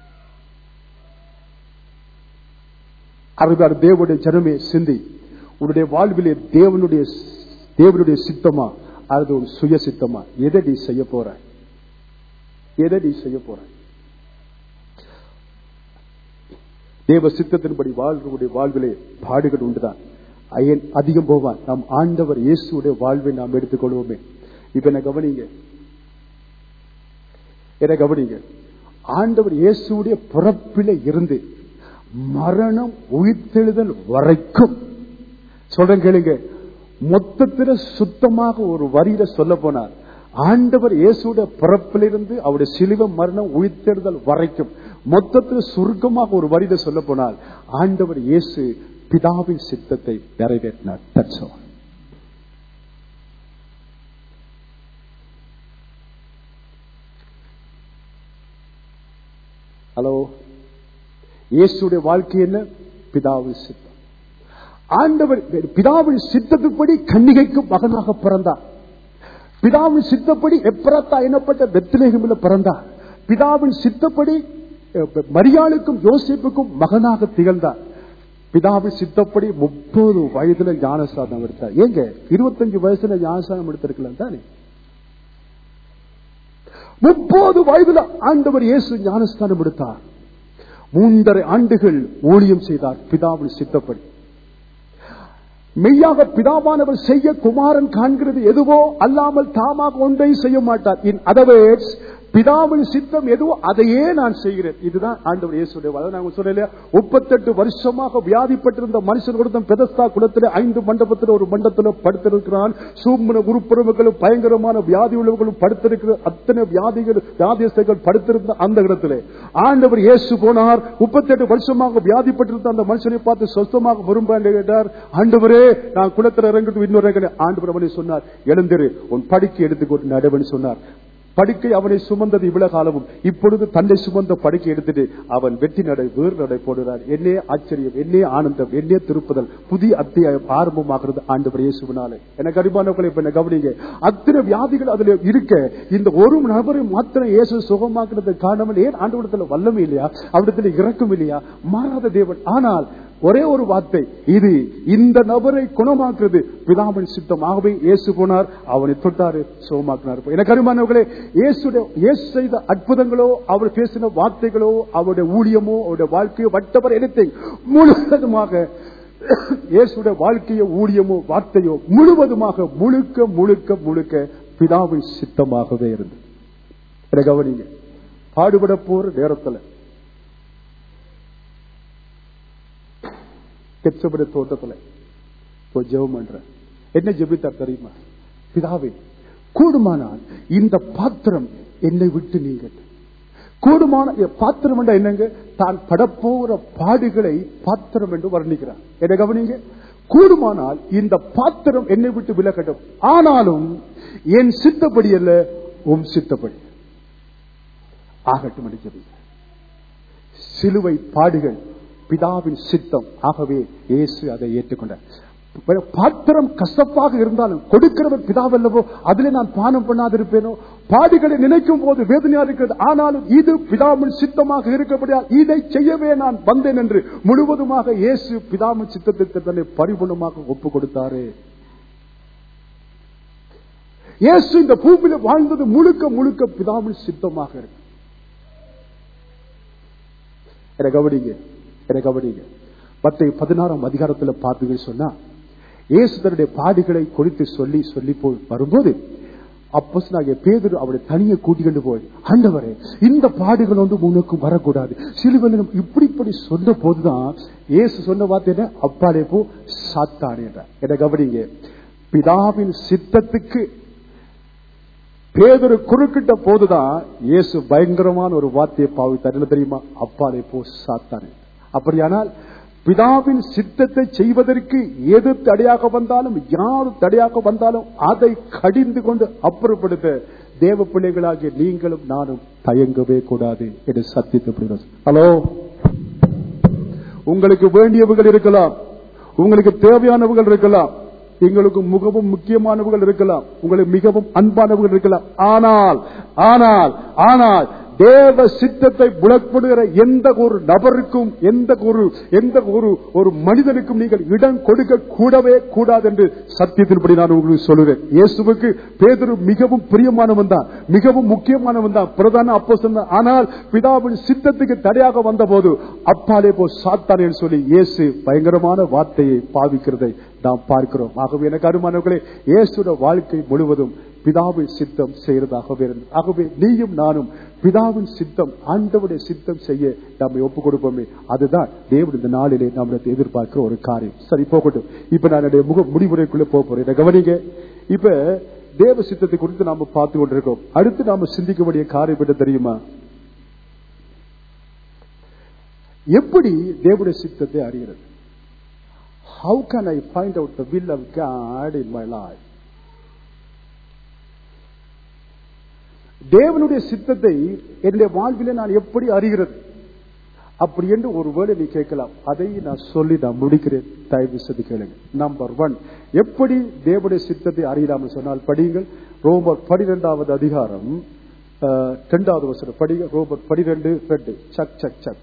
அருமையான தேவனுடைய ஜனமே, சிந்தி, உன்னுடைய வாழ்விலே தேவனுடைய சித்தமா அல்லது ஒரு சுய சித்தமா? எதை நீ செய்ய போற? எதை நீ செய்ய போற? தேவ சித்தத்தின்படி வாழ்வுடைய வாழ்விலே பாடுகள் உண்டுதான், அதிகம் போவான். நாம் ஆண்டவர் இயேசுடைய வாழ்வை நாம் எடுத்துக்கொள்வோமே. இப்ப என்ன கவனிங்க, ஆண்டவர் இயேசுடைய பிறப்பிலே இருந்து மரணம் உயிர்த்தெழுதல் வரைக்கும் சொல்றேன் கேளுங்க. மொத்தத்தில் சுத்தமாக ஒரு வரியில சொல்ல போனார், ஆண்டவர் இயேசுடைய பிறப்பிலிருந்து அவருடைய சிலுவை மரணம் உயிர்த்தெழுதல் வரைக்கும் மொத்தத்தில் சுருக்கமாக ஒரு வரியில சொல்ல போனால் ஆண்டவர் இயேசு பிதாவின் சித்தத்தை நிறைவேற்றினார். That's all. ஹலோ, இயேசுடைய வாழ்க்கை என்ன? பிதாவின் சித்தம். ஆண்டவர் பிதாவின் சித்தத்துப்படி கன்னிகைக்கு மகனாக பிறந்தார். பிதாவின் சித்தப்படி எப்ராத்தா எனப்பட்ட பெத்லகேமில் பிறந்தார். பிதாவின் சித்தப்படி மரியாளுக்கும் யோசேப்புக்கும் மகனாக திகழ்ந்தார். பிதாவின் சித்தப்படி 30 வயதுல ஞானஸ்நானம் எடுத்தார். ஏங்க 25 வயசுல ஞானஸ்நானம் எடுத்திருக்கலாம் தானே? 30 வயதுல ஆண்டவர் இயேசு ஞானஸ்நானம் எடுத்தார். 3.5 ஆண்டுகள் ஊழியம் செய்தார் பிதாவின் சித்தப்படி. மெய்யாக பிதாவானவர் செய்ய குமாரன் காண்கிறது எதுவோ அல்லாமல் தாமாக ஒன்றை செய்ய மாட்டார். இன் அதர் வேர்ட்ஸ், பிதாவின் சித்தம் எதுவோ அதையே நான் செய்கிறேன். இதுதான் ஆண்டவர் இயேசுடைய வார்த்தை. நான் சொன்னேன் 38 வருஷமாக வியாதிப்பட்டிருந்த மனுஷன் கொடுத்த பெதஸ்தா குளத்தில் 5 மண்டபத்தில் ஒரு மண்டபத்தில் படுத்திருக்கிறான். சூம்பன உருப்பரவுகளும் பயங்கரமான வியாதி உள்ளவர்களும் படுத்திருக்கிற அத்தனை வியாதிகள் படுத்திருந்த அந்த இடத்திலே ஆண்டவர் இயேசு போனார். 38 வருஷமாக வியாதிப்பட்டிருந்த அந்த மனுஷனை பார்த்து சொஸ்தமாக விரும்ப கேட்டார். ஆண்டவரே, நான் குளத்தில் இறங்கிட்டு இன்னொரு ஆண்டவர் அவனை சொன்னார், எழுந்திரு, உன் படுக்கை எடுத்துக்கொண்டு நடவன்னு சொன்னார். படுக்கை அவனை சுமந்தது இவ்வளவு காலமும், இப்பொழுது தன்னை சுமந்த படுக்கை எடுத்துட்டு அவன் வெற்றி நடை வேறு நடை போடுறார். என்னே ஆச்சரியம், என்னே ஆனந்தம், என்னே திருப்புதல், புதிய அத்தியாயம் ஆரம்பமாகிறது ஆண்டவர் இயேசுவினாலே. எனக்கு அருமையானவர்களே, இப்ப என்ன கவனிங்க, அத்தனை வியாதிகள் அதுல இருக்க இந்த ஒரு நபரை மாத்திரம் இயேசு சுகமாக்குறது காரணம் ஏன்? ஆண்டவரிடத்துல வல்லமை இல்லையா? அவரிடத்துல இரக்கம் இல்லையா? மாறாத தேவன். ஆனால் ஒரே ஒரு வார்த்தை, இது இந்த நபரை குணமாக்குறது பிதாவின் சித்தம். ஆகவே இயேசு போனார், அவனை தொட்டாரு, சுகமாக்கினார். எனக்கு அருமையானவர்களே, இயேசு செய்த அற்புதங்களோ, அவர் பேசின வார்த்தைகளோ, அவருடைய ஊழியமோ, அவருடைய வாழ்க்கையோ, வட்டவர் இடத்தை முழுவதுமாக இயேசுடைய வாழ்க்கையோ, ஊழியமோ, வார்த்தையோ முழுவதுமாக முழுக்க முழுக்க முழுக்க பிதாவின் சித்தமாகவே இருந்தது. எனக்கு கவனிங்க, பாடுபட போற நேரத்தில் தோட்டத்துல ஜெபம் பண்ற என்ன ஜெபித்தார் தெரியுமா? பிதாவே, கூடுமானால் இந்த பாத்திரம் என்னை விட்டு நீங்க. கூடுமான பாத்திரம் என்ற என்னங்க? தான் படப்போகிற பாடுகளை பாத்திரம் என்று வர்ணிக்கிறார். என்ன கவனிங்க, கூடுமானால் இந்த பாத்திரம் என்னை விட்டு விலகட்டும், ஆனாலும் என் சித்தப்படி அல்ல, உம் சித்தப்படி ஆகட்டும் என்று ஜெபித்தார். சிலுவை பாடுகள் பிதாவின் சித்தம். ஆகவே இயேசு அதை ஏற்றுக்கொண்டார். பாத்திரம் கசப்பாக இருந்தாலும் கொடுக்கிறவர் பிதாவல்லவோ, அதிலே நான் பானம் பண்ணாதிருப்பேனோ? பாடுகளை நினைக்கும் போது வேதனையா இருக்கிறது, ஆனாலும் இது பிதாவின் சித்தமாக இருக்கப்படியால் இதை செய்யவே நான் வந்தேன் என்று முழுவதுமாக இயேசு பிதாவின் சித்தத்தை தன்னை பரிபூர்ணமாக ஒப்பு கொடுத்தாரே. இயேசு இந்த பூமியில வாழ்ந்தது முழுக்க முழுக்க பிதாவின் சித்தமாக இருக்கு. என கவனிங்க, மத்தேயு 16ஆம் அதிகாரத்தில் பார்த்தீங்கன்னு சொன்னா, இயேசு தன்னுடைய பாடுகளை குறித்து சொல்லி போய் வரும்போது அப்போஸ்தலனாகிய பேதுரு அவரை தனியே கூட்டிக்கொண்டு போய், ஆண்டவரே, இந்த பாடுகள் வந்து உனக்கு வரக்கூடாது, சிலுவையில் இப்படி சொன்ன போதுதான் இயேசு சொன்ன வார்த்தை என்ன? அப்பாலே போ சாத்தானே என்றார். என கவனிங்க, பிதாவின் சித்தத்துக்கு பேதுரு குறுக்கிட்ட போதுதான் இயேசு பயங்கரமான ஒரு வார்த்தையை பாவித்தார். என்ன தெரியுமா? அப்பாலே போ சாத்தானே. அப்படியானால் பிதாவின் சித்தத்தை செய்வதற்கு எது தடையாக வந்தாலும், யார் தடையாக வந்தாலும் அதை கடிந்து கொண்டு அப்புறப்படுத்த தேவ பிள்ளைகளாகிய நீங்களும் நானும் தயங்கவே கூடாது என்று சத்தியத்தை. ஹலோ, உங்களுக்கு வேண்டியவர்கள் இருக்கலாம், உங்களுக்கு தேவையானவர்கள் இருக்கலாம், எங்களுக்கு மிகவும் முக்கியமானவர்கள் இருக்கலாம், உங்களுக்கு மிகவும் அன்பானவர்கள் இருக்கலாம். ஆனால் தேவ சித்தத்தை புலப்படுகிற எந்த ஒரு நபருக்கும், எந்த ஒரு மனிதனுக்கும் நீங்கள் இடம் கொடுக்க கூடவே கூடாது என்று சத்தியத்தின்படி நான் உங்களுக்கு சொல்லுவேன். இயேசுவுக்கு பேதுரு மிகவும் பிரியமானவன் தான், மிகவும் முக்கியமானவன் தான், பிரதான அப்போஸ்தலன். ஆனால் பிதாவின் சித்தத்துக்கு தடையாக வந்த போது அப்பாலே போ சாத்தானே சொல்லி இயேசு பயங்கரமான வார்த்தையை பாவிக்கிறதை நாம் பார்க்கிறோம். ஆகவே எனக்கு அருமையானவர்களே, இயேசுடைய வாழ்க்கை முழுவதும் பிதாவின் சித்தம் செய்யறதாகவே இருந்தது. ஆகவே நீயும் நானும் பிதாவின் சித்தம், ஆண்டவருடைய சித்தம் செய்ய நம்மை ஒப்புக் கொடுப்போமே, அதுதான் தேவன் இந்த நாளிலே நம்மளுக்கு எதிர்பார்க்கிற ஒரு காரியம். சரி, போகட்டும். இப்ப நான் முடிவுரைக்குள்ள போறேன். கவனிங்க, இப்ப தேவ சித்தத்தை குறித்து நாம பார்த்து கொண்டிருக்கோம். அடுத்து நாம சிந்திக்க வேண்டிய காரியம் என்ன தெரியுமா? எப்படி தேவனுடைய சித்தத்தை அறிகிறது? How can I find out the will of God in my life? தேவனுடைய சித்தத்தை என்னுடைய வாழ்விலே நான் எப்படி அறிகிறது? அப்படி என்று ஒருவேளை நீ கேட்கலாம். அதை நான் சொல்லி நான் முடிக்கிறேன், தயவு செய்து கேளுங்க. நம்பர் 1, எப்படி தேவனுடைய சித்தத்தை அறியலாம் சொன்னால் படியுங்கள். ரோமர் 12ஆவது அதிகாரம் 2வது வசனம் படிங்க. ரோமர் 12:2. சக் சக் சக் சக்.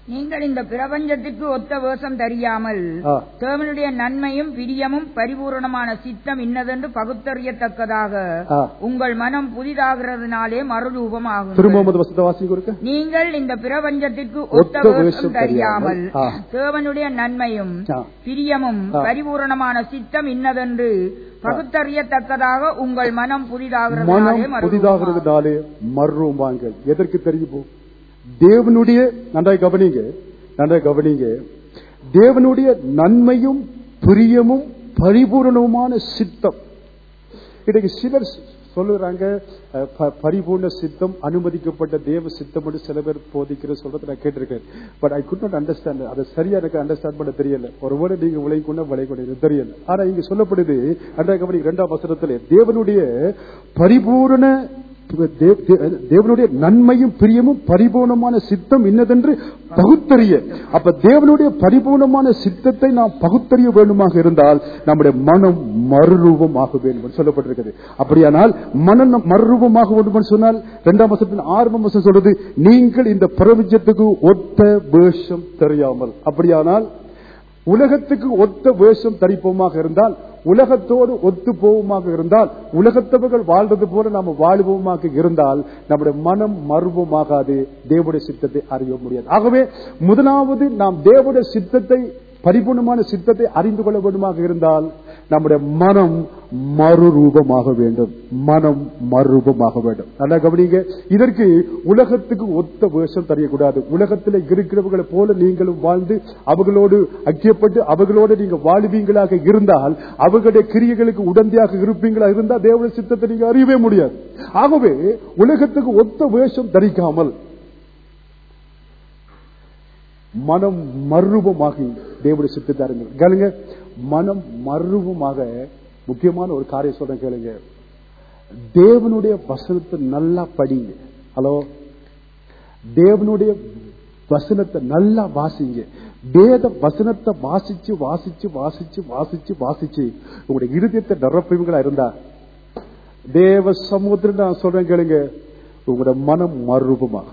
நீங்கள் இந்த பிரபஞ்சத்திற்கு ஒத்த வேஷம் தெரியாமல் தேவனுடைய நன்மையும் பிரியமும் பரிபூரணமான சித்தம் இன்னதென்று பகுத்தறியத்தக்கதாக உங்கள் மனம் புதிதாகிறதுனாலே மறுரூபமாகும். நீங்கள் இந்த பிரபஞ்சத்திற்கு ஒத்த வேஷம் தெரியாமல் தேவனுடைய நன்மையும் பிரியமும் பரிபூரணமான சித்தம் இன்னதென்று பகுத்தறியத்தக்கதாக உங்கள் மனம் புதிதாகிறதுனாலே மறுரூபமாங்கள். எதற்கு தெரியுமோ? தேவனுடைய நன்றாய் கவனிங்க, தேவனுடைய நன்மையும் பிரியமும் பரிபூரணமான சித்தம். இன்னைக்கு சிலர் சொல்லுறாங்க பரிபூர்ண சித்தம் அனுமதிக்கப்பட்ட தேவ சித்தம் என்று சில பேர் போதிக்கிற சொல்றதை நான் கேட்டிருக்கேன். But I could not understand. அதை சரியா எனக்கு அண்டர்ஸ்டாண்ட் பண்ண தெரியல. ஒருவேளை நீங்க விளையக்கூடிய தெரியல. ஆனா இங்க சொல்லப்படுது நன்றாய் கவனிங்க 2ஆம் வசனத்திலே தேவனுடைய பரிபூரண தேவனுடைய நன்மையும் பிரியமும் பரிபூர்ணமான சித்தம் இன்னதென்று பகுத்தறிய. அப்ப தேவனுடைய பரிபூர்ணமான சித்தத்தை நாம் பகுத்தறிய வேண்டுமாக இருந்தால் நம்முடைய மனம் மறுரூபமாக வேண்டும் சொல்லப்பட்டிருக்கிறது. அப்படியானால் மனம் மறுரூபமாக வேண்டும் சொன்னால் 2ஆம் வசனத்தின் 6ஆம் வசனம் சொல்றது நீங்கள் இந்த பிரபஞ்சத்துக்கு ஒத்த வேஷம் தெரியாமல். அப்படியானால் உலகத்துக்கு ஒத்த வேஷம் தரிப்போமாக இருந்தால், உலகத்தோடு ஒத்து போவோமாக இருந்தால், உலகத்தவர்கள் வாழ்றது போல நாம வாழ்வோமாக இருந்தால் நம்முடைய மனம் மறுபமாகாது, தேவனுடைய சித்தத்தை அறிய முடியாது. ஆகவே முதலாவது நாம் தேவனுடைய சித்தத்தை பரிபூர்ணமான சித்தத்தை அறிந்து கொள்ள வேண்டுமாக இருந்தால் நம்முடைய மனம் மறுரூபமாக வேண்டும். மனம் மறுரூபமாக வேண்டும். நல்லா கவனிங்க. இதற்கு உலகத்துக்கு ஒத்த வேஷம் தெரியக்கூடாது. உலகத்தில் இருக்கிறவர்களை போல நீங்களும் வாழ்ந்து அவர்களோடு ஐக்கியப்பட்டு அவர்களோடு நீங்க வாழ்வீங்களாக இருந்தால், அவர்களுடைய கிரியைகளுக்கு உடந்தையாக இருப்பீங்களா இருந்தால் தேவனுடைய சித்தத்தை நீங்க அறியவே முடியாது. ஆகவே உலகத்துக்கு ஒத்த வேஷம் தரிக்காமல் மனம் மறுரூபமாகி தேவனுடைய சித்தத்தை அறிங்க. மனம் மறுரூபமாக முக்கியமான ஒரு காரியம் சொல்றேன் கேளுங்க. தேவனுடைய வசனத்தை நல்லா படிங்க. ஹலோ, தேவனுடைய வசனத்தை நல்லா வாசிங்க. வேத வசனத்தை வாசிச்சு வாசிச்சு வாசிச்சு வாசிச்சு வாசிச்சு உங்களுடைய இருதயத்தை நிரப்புவீங்களா இருந்தா தேவ சமூகத்தில் நான் சொல்றேன் கேளுங்க, உங்களுடைய மனம் மறுரூபமாக.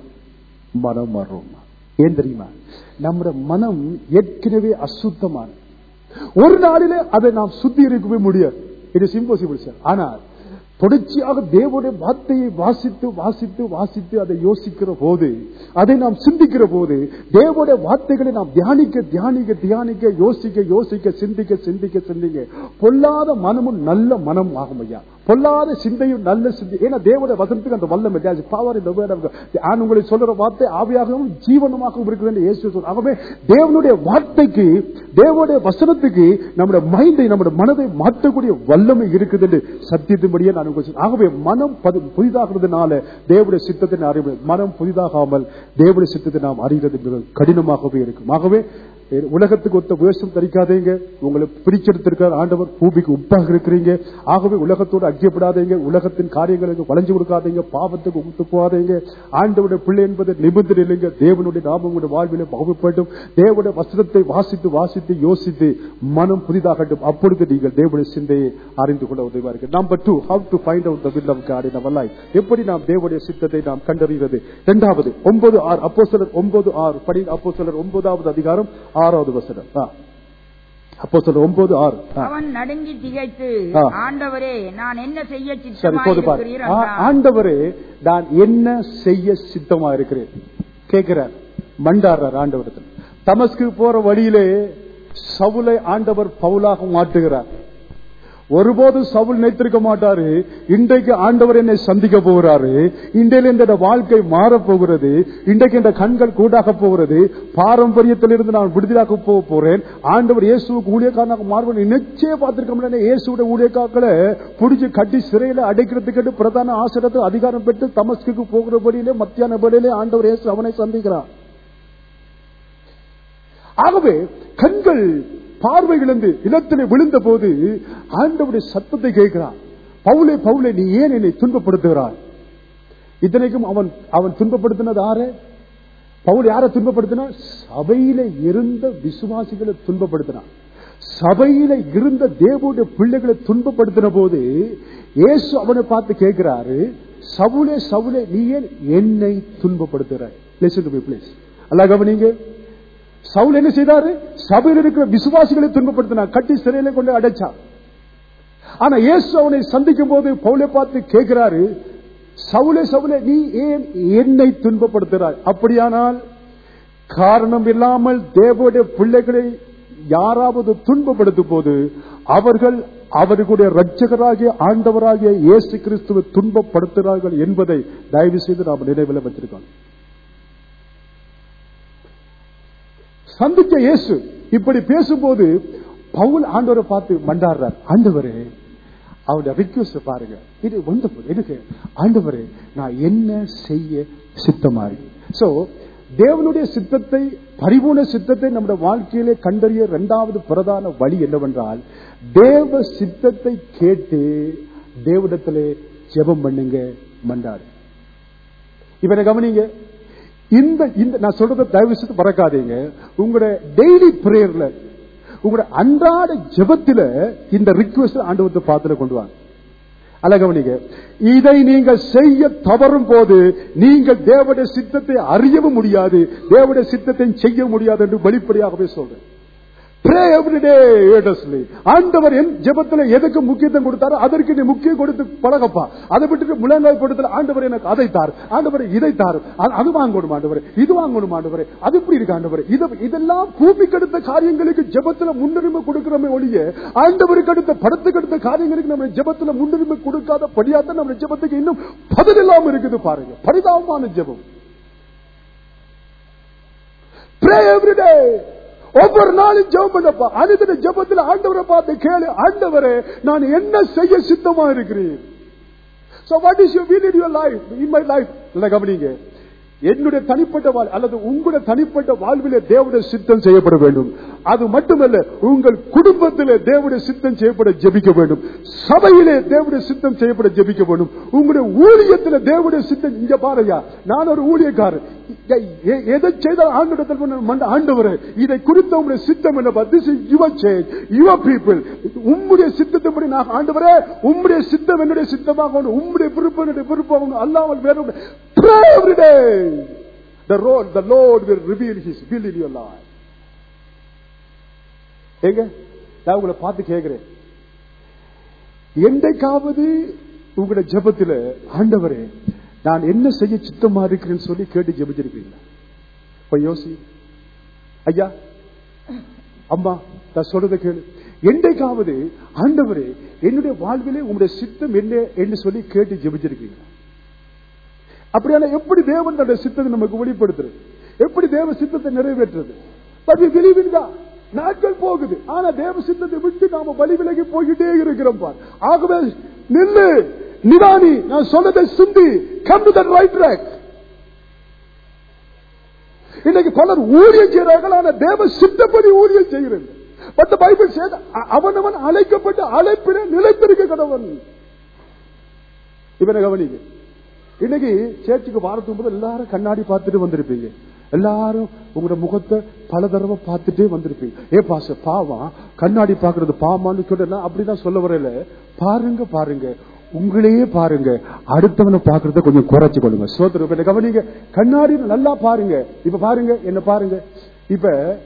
மனம் மறுரூபமா. ஏன் தெரியுமா? நம்முடைய மனம் ஏற்கனவே அசுத்தமான. ஒரு நாளிலே அதை நாம் சுத்திகரிக்கவே முடியாது. It is impossible sir. ஆனால் தொடர்ச்சியாக தேவனுடைய வார்த்தையை வாசித்து வாசித்து வாசித்து அதை யோசிக்கிற போது, அதை நாம் சிந்திக்கிற போது, தேவனுடைய வார்த்தைகளை நாம் தியானிக்க தியானிக்க தியானிக்க யோசிக்க யோசிக்க சிந்திக்க சிந்திக்க சிந்திக்க பொல்லாத மனமும் நல்ல மனம் ஆகும் ஐயா. பொல்லாத சிந்தையும் நல்ல சிந்தை. ஏன்னா தேவனுடைய வசனத்துக்கு அந்த வல்லமை பவர் இந்த உங்களை சொல்ற வார்த்தை ஆவியாகவும் ஜீவனமாகவும் இருக்கிறது இயேசு சொல்றார். ஆகவே தேவனுடைய வார்த்தைக்கு, தேவனுடைய வசனத்துக்கு நம்முடைய மைண்டை, நம்முடைய மனதை மாற்றக்கூடிய வல்லமை இருக்குது என்று சத்தியத்தின்படியே நான் உங்களுக்கு. ஆகவே மனம் புதிதாகிறதுனால தேவனுடைய சித்தத்தை அறிவு. மனம் புதிதாகாமல் தேவனுடைய சித்தத்தை நாம் அறிகிறது கடினமாகவே இருக்கும். ஆகவே உலகத்துக்கு ஒத்த வேஷம் தரிக்காதீங்க. உங்களை பிரிச்செடுத்திருக்கார் ஆண்டவர். பூமிக்கு உப்பாக இருக்கிறீங்க. ஆகவே உலகத்தோடு ஐக்கியப்படாதீங்க. உலகத்தின் காரியங்களுக்கு வளைஞ்சு கொடுக்காதீங்க. பாவத்துக்கு ஒத்து போகாதீங்க. ஆண்டவருடைய பிள்ளை என்பது நிபந்தனை இல்லைங்க. தேவனுடைய நாமம் உங்களுடைய வாழ்விலே மகிமைப்படும். தேவனுடைய வசனத்தை வாசித்து வாசித்து யோசித்து மனம் புதிதாகட்டும். அப்பொழுது நீங்கள் தேவனுடைய சிந்தையை அறிந்து கொள்ள உதவியா இருக்கு. Number 2, how to find out the will of God in our life. எப்படி நாம் தேவனுடைய சித்தத்தை நாம் கண்டறிவது? இரண்டாவது 9:6 அப்போஸ்தலர் 9:6 படி. அப்போஸ்தலர் 9வது அதிகாரம் 6வது வசனம். அப்போஸ்தலர் 9:6. அவன் நடுங்கி திகைத்து, ஆண்டவரே நான் என்ன செய்ய சித்தமாக இருக்கிறீர்? ஆண்டவரே நான் என்ன செய்ய சித்தமா இருக்கிறேன் கேட்கிறார். மண்டாடுறார் ஆண்டவரிடத்தில். தமஸ்கு போற வழியிலே சவுலை ஆண்டவர் பவுலாக மாற்றுகிறார். ஒருபோது சவுல் நினைத்திருக்க மாட்டாரு, இன்றைக்கு ஆண்டவர் என்னை சந்திக்க போகிறாரு, இன்றைக்கு இந்த வாழ்க்கை மாறப்போகிறது, இன்றைக்கு இந்த கண்கள் கூடாக போகிறது, பாரம்பரியத்திலிருந்து நான் விடுதலாக போக போறேன், ஆண்டவர் இயேசுக்கு ஊழியக்காரனாக மாறுவேன். நிச்சயம் பார்த்திருக்க இயேசுடைய ஊழியக்காக்களை பிடிச்சு கட்டி சிறையில அடைக்கிறதுக்கு பிரதான ஆசிரியத்தை அதிகாரம் பெற்று தமஸ்குக்கு போகிற வழியிலே மத்தியான வழியிலே ஆண்டவர் இயேசு அவனை சந்திக்கிறார். ஆகவே கண்கள் பார்வை இழந்து இடத்திலே விழுந்த போது ஆண்டவருடைய சத்தத்தை கேட்கிறான். பவுலே பவுலே நீ ஏன் என்னை துன்பப்படுத்துகிறாய்? இத்தனைக்கும் அவன் துன்பப்படுத்தினது யாரு? பவுல் யாரை துன்பப்படுத்தினான்? சபையில இருந்த விசுவாசிகளை துன்பப்படுத்தினான். சபையில இருந்த தேவனுடைய பிள்ளைகளை துன்பப்படுத்தின போது இயேசு அவனை பார்த்து கேட்கிறாரு, சவுலே சவுலே நீ ஏன் என்னை துன்பப்படுத்துகிறாய்? Listen to me please. அல்லா கவனிங்க. சவுல் என்ன செய்தாரு? சபையில் இருக்கிற விசுவாசிகளை துன்பப்படுத்தினார், கட்டி சிறையில கொண்டு அடைச்சார். ஆனா இயேசு அவனை சந்திக்கும் போது பவுலை பார்த்து கேட்கிறாரு, சவுலே சவுலே நீ ஏன் என்னை துன்பப்படுத்துகிறாய்? அப்படியானால் காரணம் இல்லாமல் தேவனுடைய பிள்ளைகளை யாராவது துன்பப்படுத்தும் போது அவர்கள் அவர்களுடைய இரட்சகராகிய ஆண்டவராகிய இயேசு கிறிஸ்துவை துன்பப்படுத்துகிறார்கள் என்பதை தயவு செய்து நாம் நினைவில் வச்சிருக்கோம். சந்திச்ச இயேசு இப்படி பேசும்போது பவுல் ஆண்டவரை பார்த்து மண்டாடுறார், ஆண்டவரே அவருடைய ரிக்வெஸ்ட் பாருங்க, இது எனக்கு ஆண்டவரே நான் என்ன செய்ய சித்தமாறி. சோ தேவனுடைய சித்தத்தை, பரிபூர்ண சித்தத்தை நம்முடைய வாழ்க்கையிலே கண்டறிய இரண்டாவது பிரதான வழி என்னவென்றால், தேவ சித்தத்தை கேட்டு தேவனிடத்திலே ஜெபம் பண்ணுங்க, மண்டாடு. இப்ப கவனிங்க, இந்த நான் சொல்றத தயவு செய்து மறக்காதீங்க. உங்களுடைய டெய்லி பிரேயர்ல, உங்களுடைய அன்றாட ஜெபத்துல இந்த ரிக்வெஸ்ட் ஆண்டவர்கிட்ட பாத்துல கொண்டு வாங்க. அழகவனிங்க, இதை நீங்கள் செய்ய தவறும் போது நீங்கள் தேவனுடைய சித்தத்தை அறியவும் முடியாது, தேவனுடைய சித்தத்தை செய்ய முடியாது என்று வெளிப்படையாகவே சொல்றேன். Pray every day earnestly. ஆண்டவர் என் ஜெபத்துல எதுக்கு முக்கியத்துவம் கொடுத்தாரோ அதற்கு நீ முக்கியம் கொடுத்து பழகப்பா. அதை விட்டுட்டு முழங்கால் போடுறதுல ஆண்டவர் எனக்கு அதை தார், ஆண்டவர் இதை தார், அது வாங்கணும் ஆண்டவர், இது வாங்கணும் ஆண்டவர், அது இப்படி இருக்கு ஆண்டவர், இதெல்லாம் பூமிக்கு அடுத்த காரியங்களுக்கு ஜெபத்துல முன்னுரிமை கொடுக்கிறோமே ஒழிய ஆண்டவருக்கு அடுத்த படத்துக்கு அடுத்த காரியங்களுக்கு நம்ம ஜெபத்துல முன்னுரிமை கொடுக்காத படியாத்தான் நம்ம ஜெபத்துக்கு இன்னும் பதில் இல்லாம இருக்குது. பாருங்க, பரிதாபமான ஜெபம். Pray every day. ஒவ்வொரு நாளும் ஜெபம் பண்ணப்பா. அனுதின ஜெபத்தில் ஆண்டவரை பார்த்து கேளு, ஆண்டவரே நான் என்ன செய்ய சித்தமா இருக்கிறேன். So what is your will in your life, in my life? கவனிங்க, என்னுடைய தனிப்பட்ட வாழ் அல்லது உங்களுடைய தனிப்பட்ட வாழ்விலே தேவனுடைய சித்தம் செய்யப்பட வேண்டும். அது மட்டுமல்ல, உங்கள் குடும்பத்திலே தேவனுடைய சித்தம் செய்யப்பட ஜெபிக்க வேண்டும், சபையிலே தேவனுடைய சித்தம் செய்யப்பட ஜெபிக்க வேண்டும், உங்களுடைய ஊழியத்தில் தேவனுடைய சித்தம். இங்க பாருயா, நான் ஒரு ஊழியக்காரர், எதை செய்தால் ஆண்டவரே இதை குறித்த உங்களுடைய சித்தம் என்ன? This is your change, your people. உம்முடைய சித்தத்தின்படி நான் ஆண்டவரே, உம்முடைய சித்தம் என்னுடைய சித்தமாக, உம்முடைய விருப்பம் என்னுடைய விருப்பம் அல்லாமல் வேற. Pray every day. The Lord will reveal His will in your life. ஏங்க, நான் உங்களை பார்த்து கேட்கிறேன், என்றைக்காவது உங்களுடைய ஜெபத்தில் ஆண்டவரே நான் என்ன செய்ய சித்தமா இருக்கிறேன்னு சொல்லி கேட்டு ஜெபிச்சிருக்கீங்களா? போய் யோசி. ஐயா, அம்மா, நான் சொல்றதை கேளு. என்றைக்காவது ஆண்டவரே என்னுடைய வாழ்விலே உங்களுடைய சித்தம் என்ன என்று சொல்லி கேட்டு ஜெபிச்சிருக்கீங்களா? அப்படியான எப்படி தேவன் தன்னுடைய சித்தத்தை நமக்கு வெளிப்படுத்துறது, எப்படி தேவ சித்தத்தை நிறைவேற்றுறது? நாட்கள் போகுது, ஆனா தேவ சித்தத்தை விட்டு நாம வழி விலகி போய்கிட்டே இருக்கிறோம். பார், ஆகவே நில்லு, நிதானி, நான் சொன்னதை சிந்தி, come to the right track. இன்னைக்கு பலர் ஊழியம் செய்கிறார்கள், ஆனா தேவ சித்தப்படி ஊழியம் செய்கிறது. But the Bible says, அவனவன் அழைக்கப்பட்ட அழைப்பிலே நிலைத்திருக்க கடவன். இவனை கவனிங்க, இன்னைக்கு சேர்ச்சுக்கு வாரத்துக்கு போது எல்லாரும் கண்ணாடி பார்த்துட்டு வந்திருப்பீங்க, எல்லாரும் உங்களோட முகத்தை பல தடவை பார்த்துட்டே வந்திருப்பீங்க. ஏ பாச பாவம், கண்ணாடி பாக்குறது பாமான்னு சொல்ல அப்படிதான் சொல்ல வரையில. பாருங்க பாருங்க, உங்களையே பாருங்க, அடுத்தவனை பாக்குறத கொஞ்சம் குறைச்சு கொள்ளுங்க. சோதனை கவனிங்க, கண்ணாடி நல்லா பாருங்க. இப்ப பாருங்க, என்ன பாருங்க, இப்ப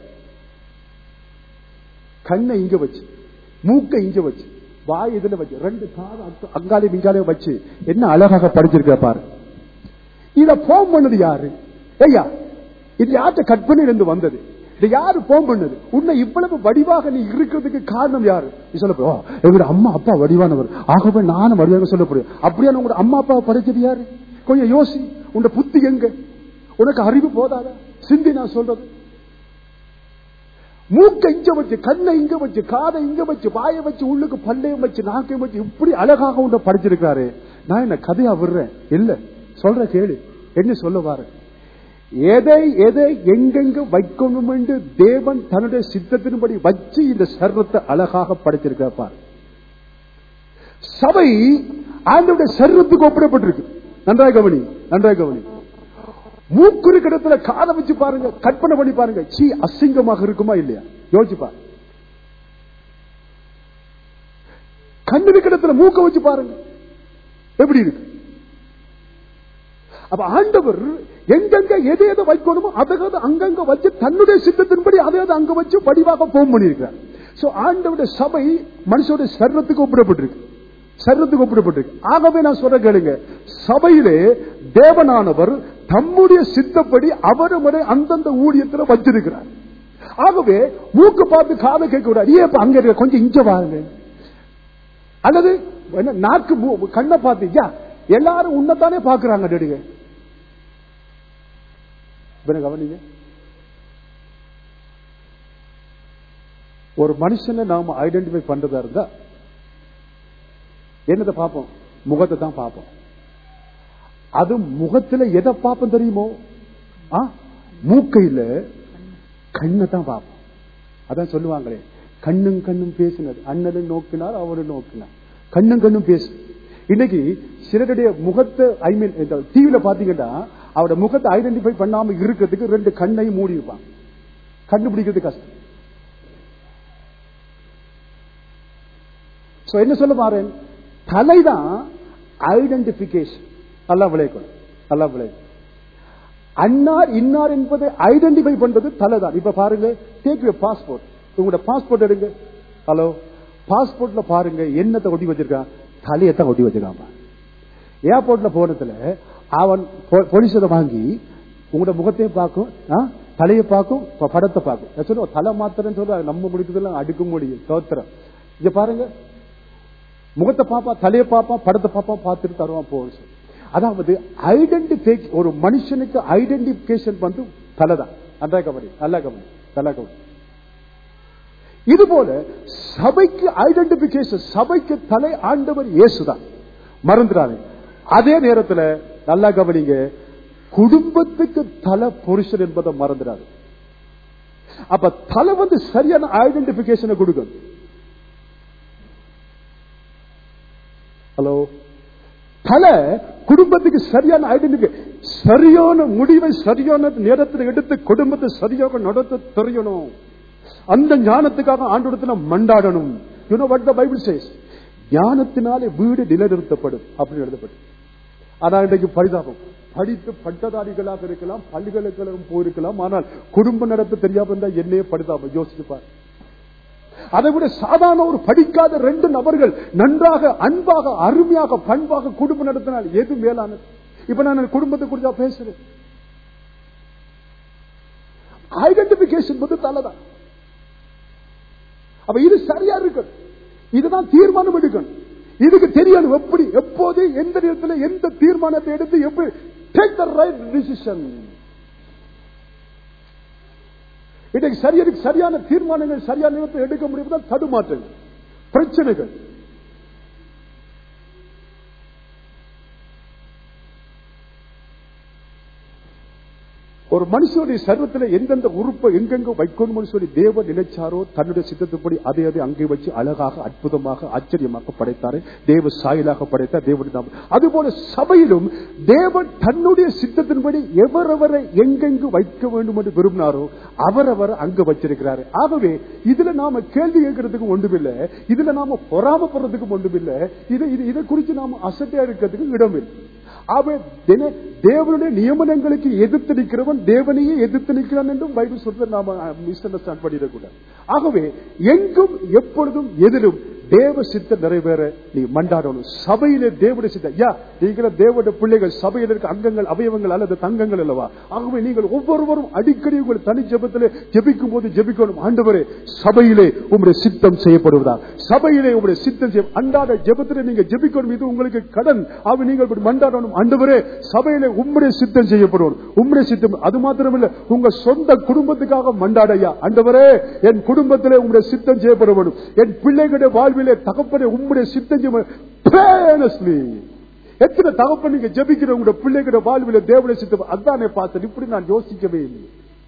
கண்ணை இங்க வச்சு, மூக்கை இங்க வச்சு, வாய் இதுல வச்சு, ரெண்டு காது அங்காலையும் இங்காலையும் வச்சு என்ன அழகாக படிச்சிருக்க பாரு. இத போன் பண்ணது யாரு? ஐயா, இது யார்கிட்ட கற்பனை இருந்து வந்தது? இது யாரு போன் பண்ணது? உன்னை இவ்வளவு வடிவாக நீ இருக்கிறதுக்கு காரணம் யாரு? நீ சொல்ல, எங்க அம்மா அப்பா வடிவானவர், ஆகவே நானும் வடிவாக சொல்ல போறேன். அப்படியான உங்க அம்மா அப்பாவை படிச்சது யாரு? கொஞ்சம் யோசி. உன் புத்தி எங்க? உனக்கு அறிவு போதாதா? சிந்தி நான் சொல்றது. மூக்கை இங்க வச்சு, கண்ணை இங்க வச்சு, காதை இங்க வச்சு, வாயை வச்சு, உள்ளுக்கு பல்லையும் வச்சு, நாக்கையும் வச்சு, இப்படி அழகாக உண்ட படிச்சிருக்காரு. நான் என்ன கதையா விடுறேன் இல்ல, சொல்ற கேளு. என்ன சொல்ல வாரு, எதை எதை எங்கெங்க வைக்கணும் என்று தேவன் தன்னுடைய சித்தத்தின்படி வச்சு இந்த சர்வத்தை அழகாக படைச்சிருக்கார் பாரு. சபை ஆண்டவருடைய சர்வத்துக்கு ஒப்பிடப்பட்டிருக்கு. நன்றாக கவனி, நன்றாக கவனி. மூக்குரு கிடத்துல காதை வச்சு பாருங்க, கற்பனை பண்ணி பாருங்க, சீ அசிங்கமாக இருக்குமா இல்லையா? யோசிச்சு பாரு. கண்ணு கிடத்துல மூக்க வச்சு பாருங்க, எப்படி இருக்கு? அப்ப ஆண்டவர் எங்கெங்க எதை எதை வைக்கணுமோ அதை அங்கங்க வச்சு தன்னுடைய சித்தத்தின்படி அதை அங்க வச்சு வடிவாக போம் பண்ணிருக்கிறார். சோ ஆண்டவருடைய சபை மனுஷனுடைய சரீரத்துக்கு ஒப்பிடப்பட்டிருக்கு. ஆகவே நான் சொல்ற கேளுங்க, சபையிலே தேவனானவர் தம்முடைய சித்தப்படி அவரை அந்தந்த ஊழியத்தில் வச்சிருக்கிறார். ஆகவே மூக்கு பார்த்து காதை கேட்க கூடாது. ஏன் அங்க இருக்க கொஞ்சம் இங்க வாங்க, அல்லது நாக்கு கண்ணை பார்த்து எல்லாரும் உன்னதானே பாக்குறாங்க. கவனிங்க, ஒரு மனுஷனை நாம ஐடென்டிஃபை பண்றதா இருந்தா என்னதை பார்ப்போம்? முகத்தை தான் பார்ப்போம். அது முகத்துல எதை பார்ப்போம் தெரியுமோ? மூக்கையில கண்ணை தான் பார்ப்போம். அதான் சொல்லுவாங்களே, கண்ணும் கண்ணும் பேசினது அண்ணனும் நோக்கினார் அவரும் நோக்கினார். கண்ணும் கண்ணும் பேசு. இன்னைக்கு சிலருடைய முகத்தை டிவியில பாத்தீங்கன்னா அவருடைய முகத்தை ஐடென்டிஃபை பண்ணாம இருக்கிறதுக்கு 2 கண்ணை மூடி இருப்பாங்க. கண்டுபிடிக்கிறது கஷ்டம். என்ன சொல்ல பாரு, தலைதான் ஐடென்டிபிகேஷன். நல்லா விளையாடும். அன்னார் இன்னார் என்பதை ஐடென்டிஃபை பண்றது தலைதான். இப்ப பாருங்க, டேக் யுவர் பாஸ்போர்ட். உங்களோட பாஸ்போர்ட் எடுங்க. ஹலோ, பாஸ்போர்ட்ல பாருங்க என்னத்தை ஒட்டி வச்சிருக்கான்? தலையத்தான் ஒட்டி வச்சிருக்கான். ஏர்போர்ட்ல போனதுல அவன் போலீஸ் வாங்கி உங்களோட முகத்தையும் பார்க்கும், தலையை பார்க்கும், படத்தை பார்க்கும். சொல்லுவோம் தலை மாத்திரம் சொல்ல நம்ம முடிக்கிறதுலாம் அடுக்க முடியும். தோத்திரம். இங்க பாருங்க, முகத்தை பாப்பா, தலையை பாப்பா, படத்தை பாப்பா, பார்த்துட்டு தருவான் போலீஸ். அதாவது ஐடென்டிஃபை, ஒரு மனுஷனுக்கு ஐடென்டிபிகேஷன் வந்து தலைதான். நல்லா கவனி. இது போல சபைக்கு ஐடென்டிபிகேஷன், சபைக்கு தலை ஆண்டவர் இயேசுதான். மறந்துடாது. அதே நேரத்தில் நல்லா கவனிங்க, குடும்பத்துக்கு தலை புருஷன் என்பதை மறந்துடாது. அப்ப தலை வந்து சரியான ஐடென்டிபிகேஷனை கொடுக்கும். ஹலோ, தலை குடும்பத்துக்கு சரியான ஐடென்டிஃபை, சரியான முடிவை சரியான நேரத்தில் எடுத்து குடும்பத்தை சரியாக நடத்த தெரியணும். அந்த ஞானத்துக்காக ஆண்டவரிடத்துல மண்டாடணும். You know what the Bible says? ஞானத்தினாலே வீடு நிலைநிறுத்தப்படும் அப்படின்னு எழுதப்படும். ஆனா இன்றைக்கு பரிதாபம், படித்து பட்டதாரிகளாக இருக்கலாம், பல்கலைக்கழகம் போயிருக்கலாம், ஆனால் குடும்ப நடத்த தெரியாம இருந்தா என்னையே பரிதாபம். யோசிச்சுப்பார். அதை விட சாதாரண ஒரு படிக்காத 2 நபர்கள் நன்றாக அன்பாக அருமையாக பண்பாக குடும்பம் நடத்தினால் எது மேலானது? இப்ப நான் குடும்பத்தை குறிச்சா பேசுறேன். ஐடென்டிபிகேஷன் வந்து தலைதான். அப்ப இது சரியா இருக்கு. இதுதான் தீர்மானம் எடுக்கணும். இதுக்கு தெரியணும் எப்படி, எப்போது, எந்த நேரத்தில் எந்த தீர்மானத்தை எடுத்து எப்படி டேக் தி ரைட் டிசிஷன். இன்றைக்கு சரியான தீர்மானங்கள் சரியான நேரத்தில் எடுக்க முடியும். தடுமாற்றங்கள், பிரச்சனைகள். ஒரு மனுஷனுடைய சர்வத்தில் எந்தெந்த உறுப்பை எங்கெங்க வைக்கணும் சொல்லி தேவன் நினைச்சாரோ தன்னுடைய சித்தத்துப்படி அதை அங்கே வச்சு அழகாக அற்புதமாக ஆச்சரியமாக படைத்தாரு. தேவ சாயலாக படைத்தார் தேவன். அதுபோல சபையிலும் தேவன் தன்னுடைய சித்தத்தின்படி எவரவரை எங்கெங்கு வைக்க வேண்டும் என்று விரும்பினாரோ அவரவர் அங்கு வச்சிருக்கிறாரு. ஆகவே இதுல நாம கேள்வி கேட்கறதுக்கும் ஒன்றுமில்லை, இதுல நாம பொறாமப்படுறதுக்கும் ஒன்றுமில்லை, இதை குறித்து நாம அசட்டையா இருக்கிறதுக்கு இடமில்லை. தேவனுடைய நியமனங்களுக்கு எதிர்த்து நிற்கிறவன் தேவனையே எதிர்த்து நிற்கிறான் என்றும் பைபிள் சொல்றது நாம மிஸ் அண்டர்ஸ்டாண்ட் பண்ணிடக்கூடாது. ஆகவே எங்கும் எப்பொழுதும் எதிலும் தேவ சித்தம் நிறைவேற நீ மண்டாடணும். சபையிலே தேவனுடைய சித்தம். நீங்கள தேவனுடைய பிள்ளைகள், சபையில் இருக்க அங்கங்கள் அவயவங்கள் அல்லது தங்கங்கள் அல்லவா? ஆகவே நீங்கள் ஒவ்வொருவரும் அடிக்கடி உங்கள் தனி ஜெபத்திலே ஜெபிக்கும் போது ஜெபிக்கணும், ஆண்டவரே சபையிலே உங்களுடைய சித்தம் செய்யப்படுவதா, சபையிலே உங்களுடைய சித்தம் செய்ய. அன்றாட ஜெபத்திலே நீங்க ஜெபிக்கணும், இது உங்களுக்கு கடன். ஆக நீங்கள் மண்டாடணும், ஆண்டவரே சபையிலே உம்முடைய சித்தம் செய்யப்படும். உம்முடைய சித்தம் அது மாத்திரமில்லை, உங்க சொந்த குடும்பத்துக்காக மண்டாடையா, ஆண்டவரே என் குடும்பத்திலே உம்முடைய சித்தம் செய்யப்பட வேண்டும், என் பிள்ளைகளுடைய வாழ்வில் தகப்பனே உம்முடைய சித்தம் செய்ய. எத்தனை தகப்பன் நீங்க ஜெபிக்கிற உங்களுடைய பிள்ளைகளுடைய வாழ்வில் தேவனுடைய சித்தம். அதானே பார்த்தேன், இப்படி நான் யோசிக்கவே இல்லை.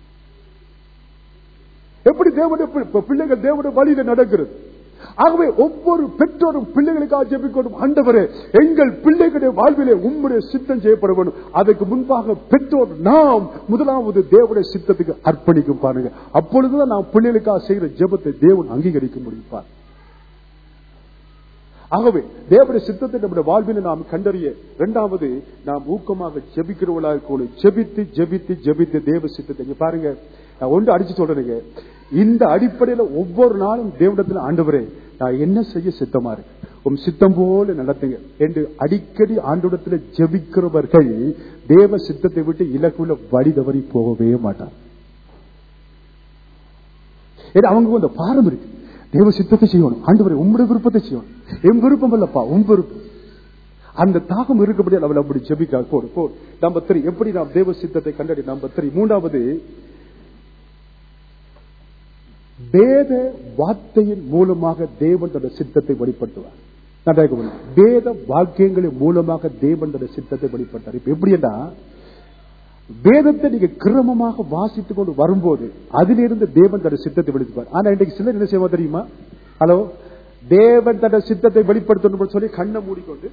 எப்படி தேவனுடைய பிள்ளைகள் தேவனுடைய வழியில நடக்கிறது. ஆகவே ஒவ்வொரு பெற்றோரும் பிள்ளைகளுக்காக ஜெபிக்கணும், ஆண்டவரே எங்கள் பிள்ளைகளுடைய வாழ்விலே உம்முடைய சித்தம் செய்யப்பட வேண்டும். அதுக்கு முன்பாக பெற்றோர் நாம் முதலாவது தேவனுடைய சித்தத்துக்கு அர்ப்பணிக்கும் பாருங்க. அப்பொழுதுதான் நாம் பிள்ளைகளுக்காக செய்கிற ஜெபத்தை தேவன் அங்கீகரிக்க முடியும். ஆகவே தேவனுடைய சித்தத்தை நம்முடைய வாழ்வில் நாம் கண்டறிய, இரண்டாவது நாம் ஊக்கமாக ஜெபிக்கிறவர்களாக ஜெபித்து ஜெபித்து ஜெபித்து தேவ சித்தத்தை பாருங்க. ஒன்று அடிச்சு சொல்றேங்க, இந்த அடிப்படையில ஒவ்வொரு நாளும் தேவனிடத்தில் ஆண்டவரே நான் என்ன செய்ய சித்தமா இருக்கு, உம் சித்தம் போல நடத்துங்க என்று அடிக்கடி ஆண்டவரிடத்தில் ஜெபிக்கிறவர்கள் தேவ சித்தத்தை விட்டு இலக்குள்ள வழி தவறி போகவே மாட்டார். அவங்க அந்த பாரம் இருக்கு, தேவ சித்தத்தை செய்யணும், ஆண்டவரே உம்முடைய விருப்பத்தை செய்யணும், என் விருப்பம் இல்லப்பா உன் விருப்பம். அந்த தாகம் இருக்கப்படி அவள் அப்படி ஜெபிக்க போடு. நம்பர் 3 எப்படி நாம் தேவ சித்தத்தை கண்டறி. நம்பர் 3 மூன்றாவது, வேத வார்த்தையின் மூலமாக தேவன் தன்னுடைய சித்தத்தை வெளிப்படுத்துவார். வேத வாக்கியங்களின் மூலமாக தேவன் தன்னுடைய சித்தத்தை வெளிப்படுத்தார். இப்ப எப்படின்னா, வேதத்தை நீங்க கிரமமாக வாசித்துக் கொண்டு வரும்போது அதிலிருந்து தேவன் தன்னுடைய சித்தத்தை வெளிப்படுத்துவார். ஆனா இன்றைக்கு சிலர் என்ன செய்வா தெரியுமா, ஹலோ தேவன் தன்னுடைய சித்தத்தை வெளிப்படுத்தணும் சொல்லி கண்ணை மூடிக்கொண்டு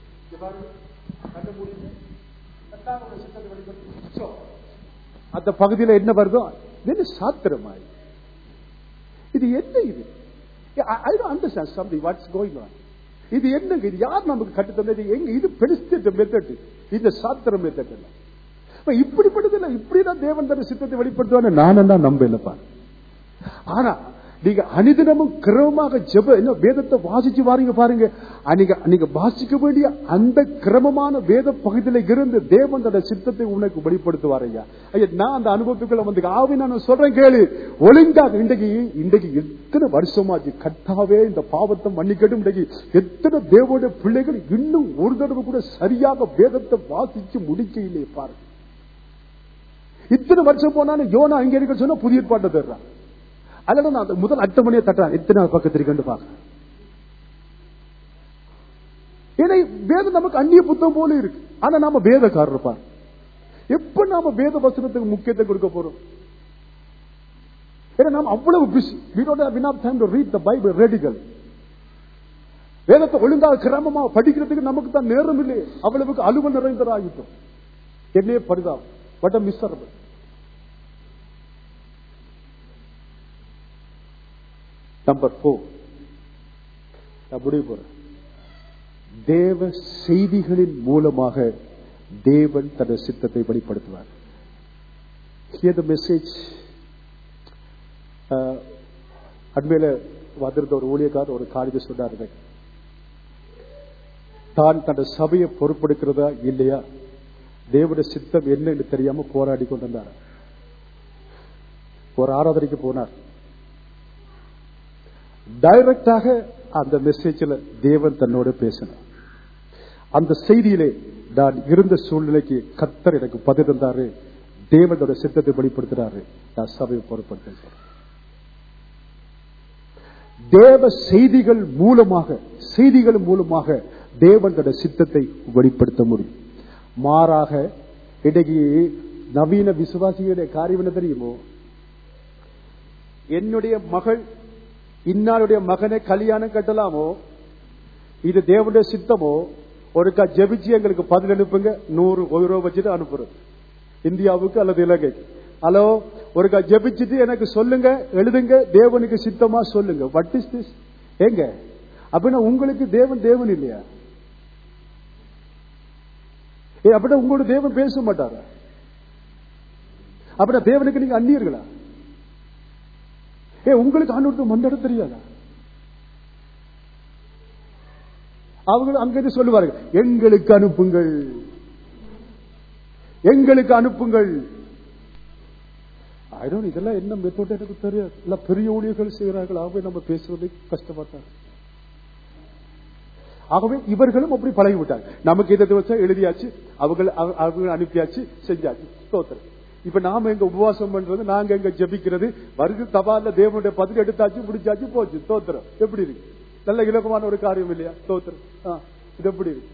அந்த பகுதியில் என்ன வருதோ என்ன சாத்திரமாய், இது என்ன, இது I don't understand something what's going on. இது என்ன, இது யார் நமக்கு கட்டு தந்தது, எங்க இது பெருஸ்த மெத்தட், இந்த சாத்திர மெத்தட் எல்லாம் இப்படிப்பட்டது. இப்படிதான் தேவன் தன்னுடைய சித்தத்தை வெளிப்படுத்துவான்னு நான் என்ன நம்பலப்பா. ஆனா நீங்க அனிதினமும் கிரமமாக ஜெப என்ன வேதத்தை வாசிச்சு வாரீங்க பாருங்க, நீங்க வாசிக்க வேண்டிய அந்த கிரமமான வேத பகுதியில இருந்து தேவன் தன்னுடைய சித்தத்தை உனக்கு வெளிப்படுத்துவார். ஐயா நான் அந்த அனுபவத்துக்குள்ள வந்து ஆவி நான் சொல்றேன் கேளு, ஒழுங்காக இன்றைக்கு எத்தனை வருஷமாச்சு கர்த்தாவே இந்த பாவத்தை மன்னிக்கட்டும். இன்றைக்கு எத்தனை தேவனுடைய பிள்ளைகள் இன்னும் ஒரு தடவை கூட சரியாக வேதத்தை வாசிச்சு முடிக்க இல்லையே பாருங்க. இத்தனை வருஷம் போனாலும் யோனா இங்க இருக்க சொன்னா புதிய பாட்டை தர்றான். அல்லது நான் முதல் 8 மணியை தட்டுறான், எத்தனை பக்கத்திற்கு பாக்க. ஏன்னா வேதம் நமக்கு அந்நிய புத்தகம் போல இருக்கு. ஆனா நாம வேதக்காரர் இருப்பார். எப்ப நாம வேத வசனத்துக்கு முக்கியத்துவம் கொடுக்க போறோம்? ஏன்னா நாம் அவ்வளவு busy. We don't have enough time to read the Bible radically. வேதத்தை ஒழுங்காக கிரமமாக படிக்கிறதுக்கு நமக்கு தான் நேரம் இல்லையே. அவ்வளவுக்கு அலுவல் நிறைந்ததாகிட்டோம். என்னையே பரிதாபம். What a miserable. நம்பர் 4 நான் முடிவு போறேன். தேவ செய்திகளின் மூலமாக தேவன் தன்னுடைய சித்தத்தை வெளிப்படுத்துவார். Hear the message. அண்மையில வந்திருந்த ஒரு ஊழியக்காரர் ஒரு காரியத்தை சொன்னார். தான் தன்னுடைய சபையை பொறுப்பெடுக்கிறதா இல்லையா, தேவனுடைய சித்தம் என்ன என்று தெரியாம போராடி கொண்டிருந்தார். ஒரு ஆராதனைக்கு போனார். டைரக்டாக அந்த மெசேஜ்ல தேவன் தன்னோட பேசினார். அந்த செய்தியிலே நான் இருந்த சூழ்நிலைக்கு கர்த்தர் எனக்கு பதில் தந்தாரு. தேவனோட சித்தத்தை வெளிப்படுத்தினாரு. நான் சபையை பொறுப்படுத்த தேவ செய்திகள் மூலமாக தேவன் தன்னுடைய சித்தத்தை வெளிப்படுத்த முடியும். மாறாக இன்றைக்கு நவீன விசுவாசிகளுடைய காரியம் என்ன தெரியுமோ, என்னுடைய மகள் இன்னாருடைய மகனை கல்யாணம் கட்டலாமோ, இது தேவனுடைய சித்தமோ, ஒருக்கா ஜெபிச்சு எங்களுக்கு பதில் அனுப்புங்க, 100 ரூபாய் வச்சுட்டு அனுப்புறது இந்தியாவுக்கு அல்லது இலங்கைக்கு. ஹலோ ஒருக்கா ஜெபிச்சுட்டு எனக்கு சொல்லுங்க, எழுதுங்க, தேவனுக்கு சித்தமா சொல்லுங்க. What is this? எங்க அப்படின்னா உங்களுக்கு தேவன் இல்லையா? அப்படின்னா உங்களோட தேவன் பேச மாட்டாரா? அப்படின்னா தேவனுக்கு நீங்க அந்நியர்களா? உங்களுக்கு ஆண்டவருக்கு மண்டட தெரியாதா? அவங்க அங்கிருந்து சொல்லுவார்கள், எங்களுக்கு அனுப்புங்கள். இதெல்லாம் என்ன மெத்தோட் எனக்கு தெரியாது. எல்லாம் பெரிய ஊழியர்கள் செய்கிறார்கள். ஆகவே நம்ம பேசுவது கஷ்டப்பட்டாங்க. ஆகவே இவர்களும் அப்படி பழகிவிட்டாங்க. நமக்கு இதை வச்சா எழுதியாச்சு, அவங்க அனுப்பியாச்சு, செஞ்சாச்சு, ஸ்தோத்திரம். இப்ப நாம எங்க உபவாசம் பண்றது, நாங்க எங்க ஜெபிக்கிறது, வருது தபால தேவனுடைய பதில் எடுத்தாச்சு, முடிச்சாச்சு, போச்சு, ஸ்தோத்திரம். எப்படி இருக்கு? நல்ல இலக்கமான ஒரு காரியம் இல்லையா? ஸ்தோத்திரம். இது எப்படி இருக்கு?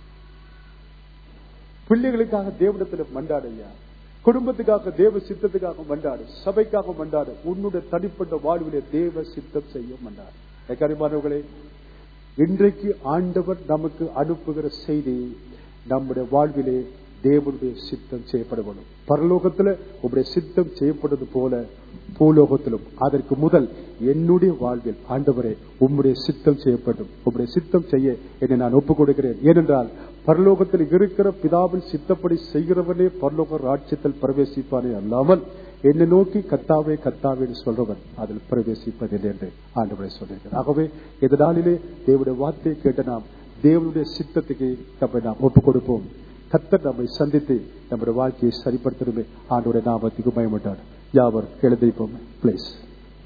பிள்ளைகளுக்காக தேவனிடத்துல மண்டாடையா, குடும்பத்துக்காக தேவ சித்தத்துக்காக மண்டாடு, சபைக்காக மண்டாடு, உன்னுடைய தனிப்பட்ட வாழ்விலே தேவ சித்தம் செய்ய மண்டாடு. கரிமானவர்களே, இன்றைக்கு ஆண்டவர் நமக்கு அனுப்புகிற செய்தி, நம்முடைய வாழ்விலே தேவனுடைய சித்தம் செய்யப்பட வேண்டும். பரலோகத்தில் உங்களுடைய சித்தம் செய்யப்படுவது போல பூலோகத்திலும் அதற்கு முதல் என்னுடைய வாழ்வில் ஆண்டவரே உம்முடைய சித்தம் செய்யப்படும். உம்முடைய சித்தம் செய்ய என்னை நான் ஒப்புக் கொடுக்கிறேன். ஏனென்றால் பரலோகத்தில் இருக்கிற பிதாவின் சித்தப்படி செய்கிறவனே பரலோக ராஜ்யத்தில் பிரவேசிப்பானே அல்லாமல் என்னை நோக்கி கத்தாவே கத்தாவே சொல்றவன் அதில் பிரவேசிப்பதில்லை என்று ஆண்டவரை சொல்லியிருக்கிறார். ஆகவே இந்த நாளிலே தேவனுடைய வார்த்தையை கேட்ட நாம் தேவனுடைய சித்தத்துக்கு நம்மை நாம் ஒப்புக் கொடுப்போம். கர்த்தர் நம்மை சந்தித்து நம்முடைய வாழ்க்கையை சரிப்படுத்தணுமே. ஆண்டவருடைய நாமத்துக்கு மகிமையுண்டாகட்டும். யாவர் எழுந்திருப்போம். பிளீஸ்.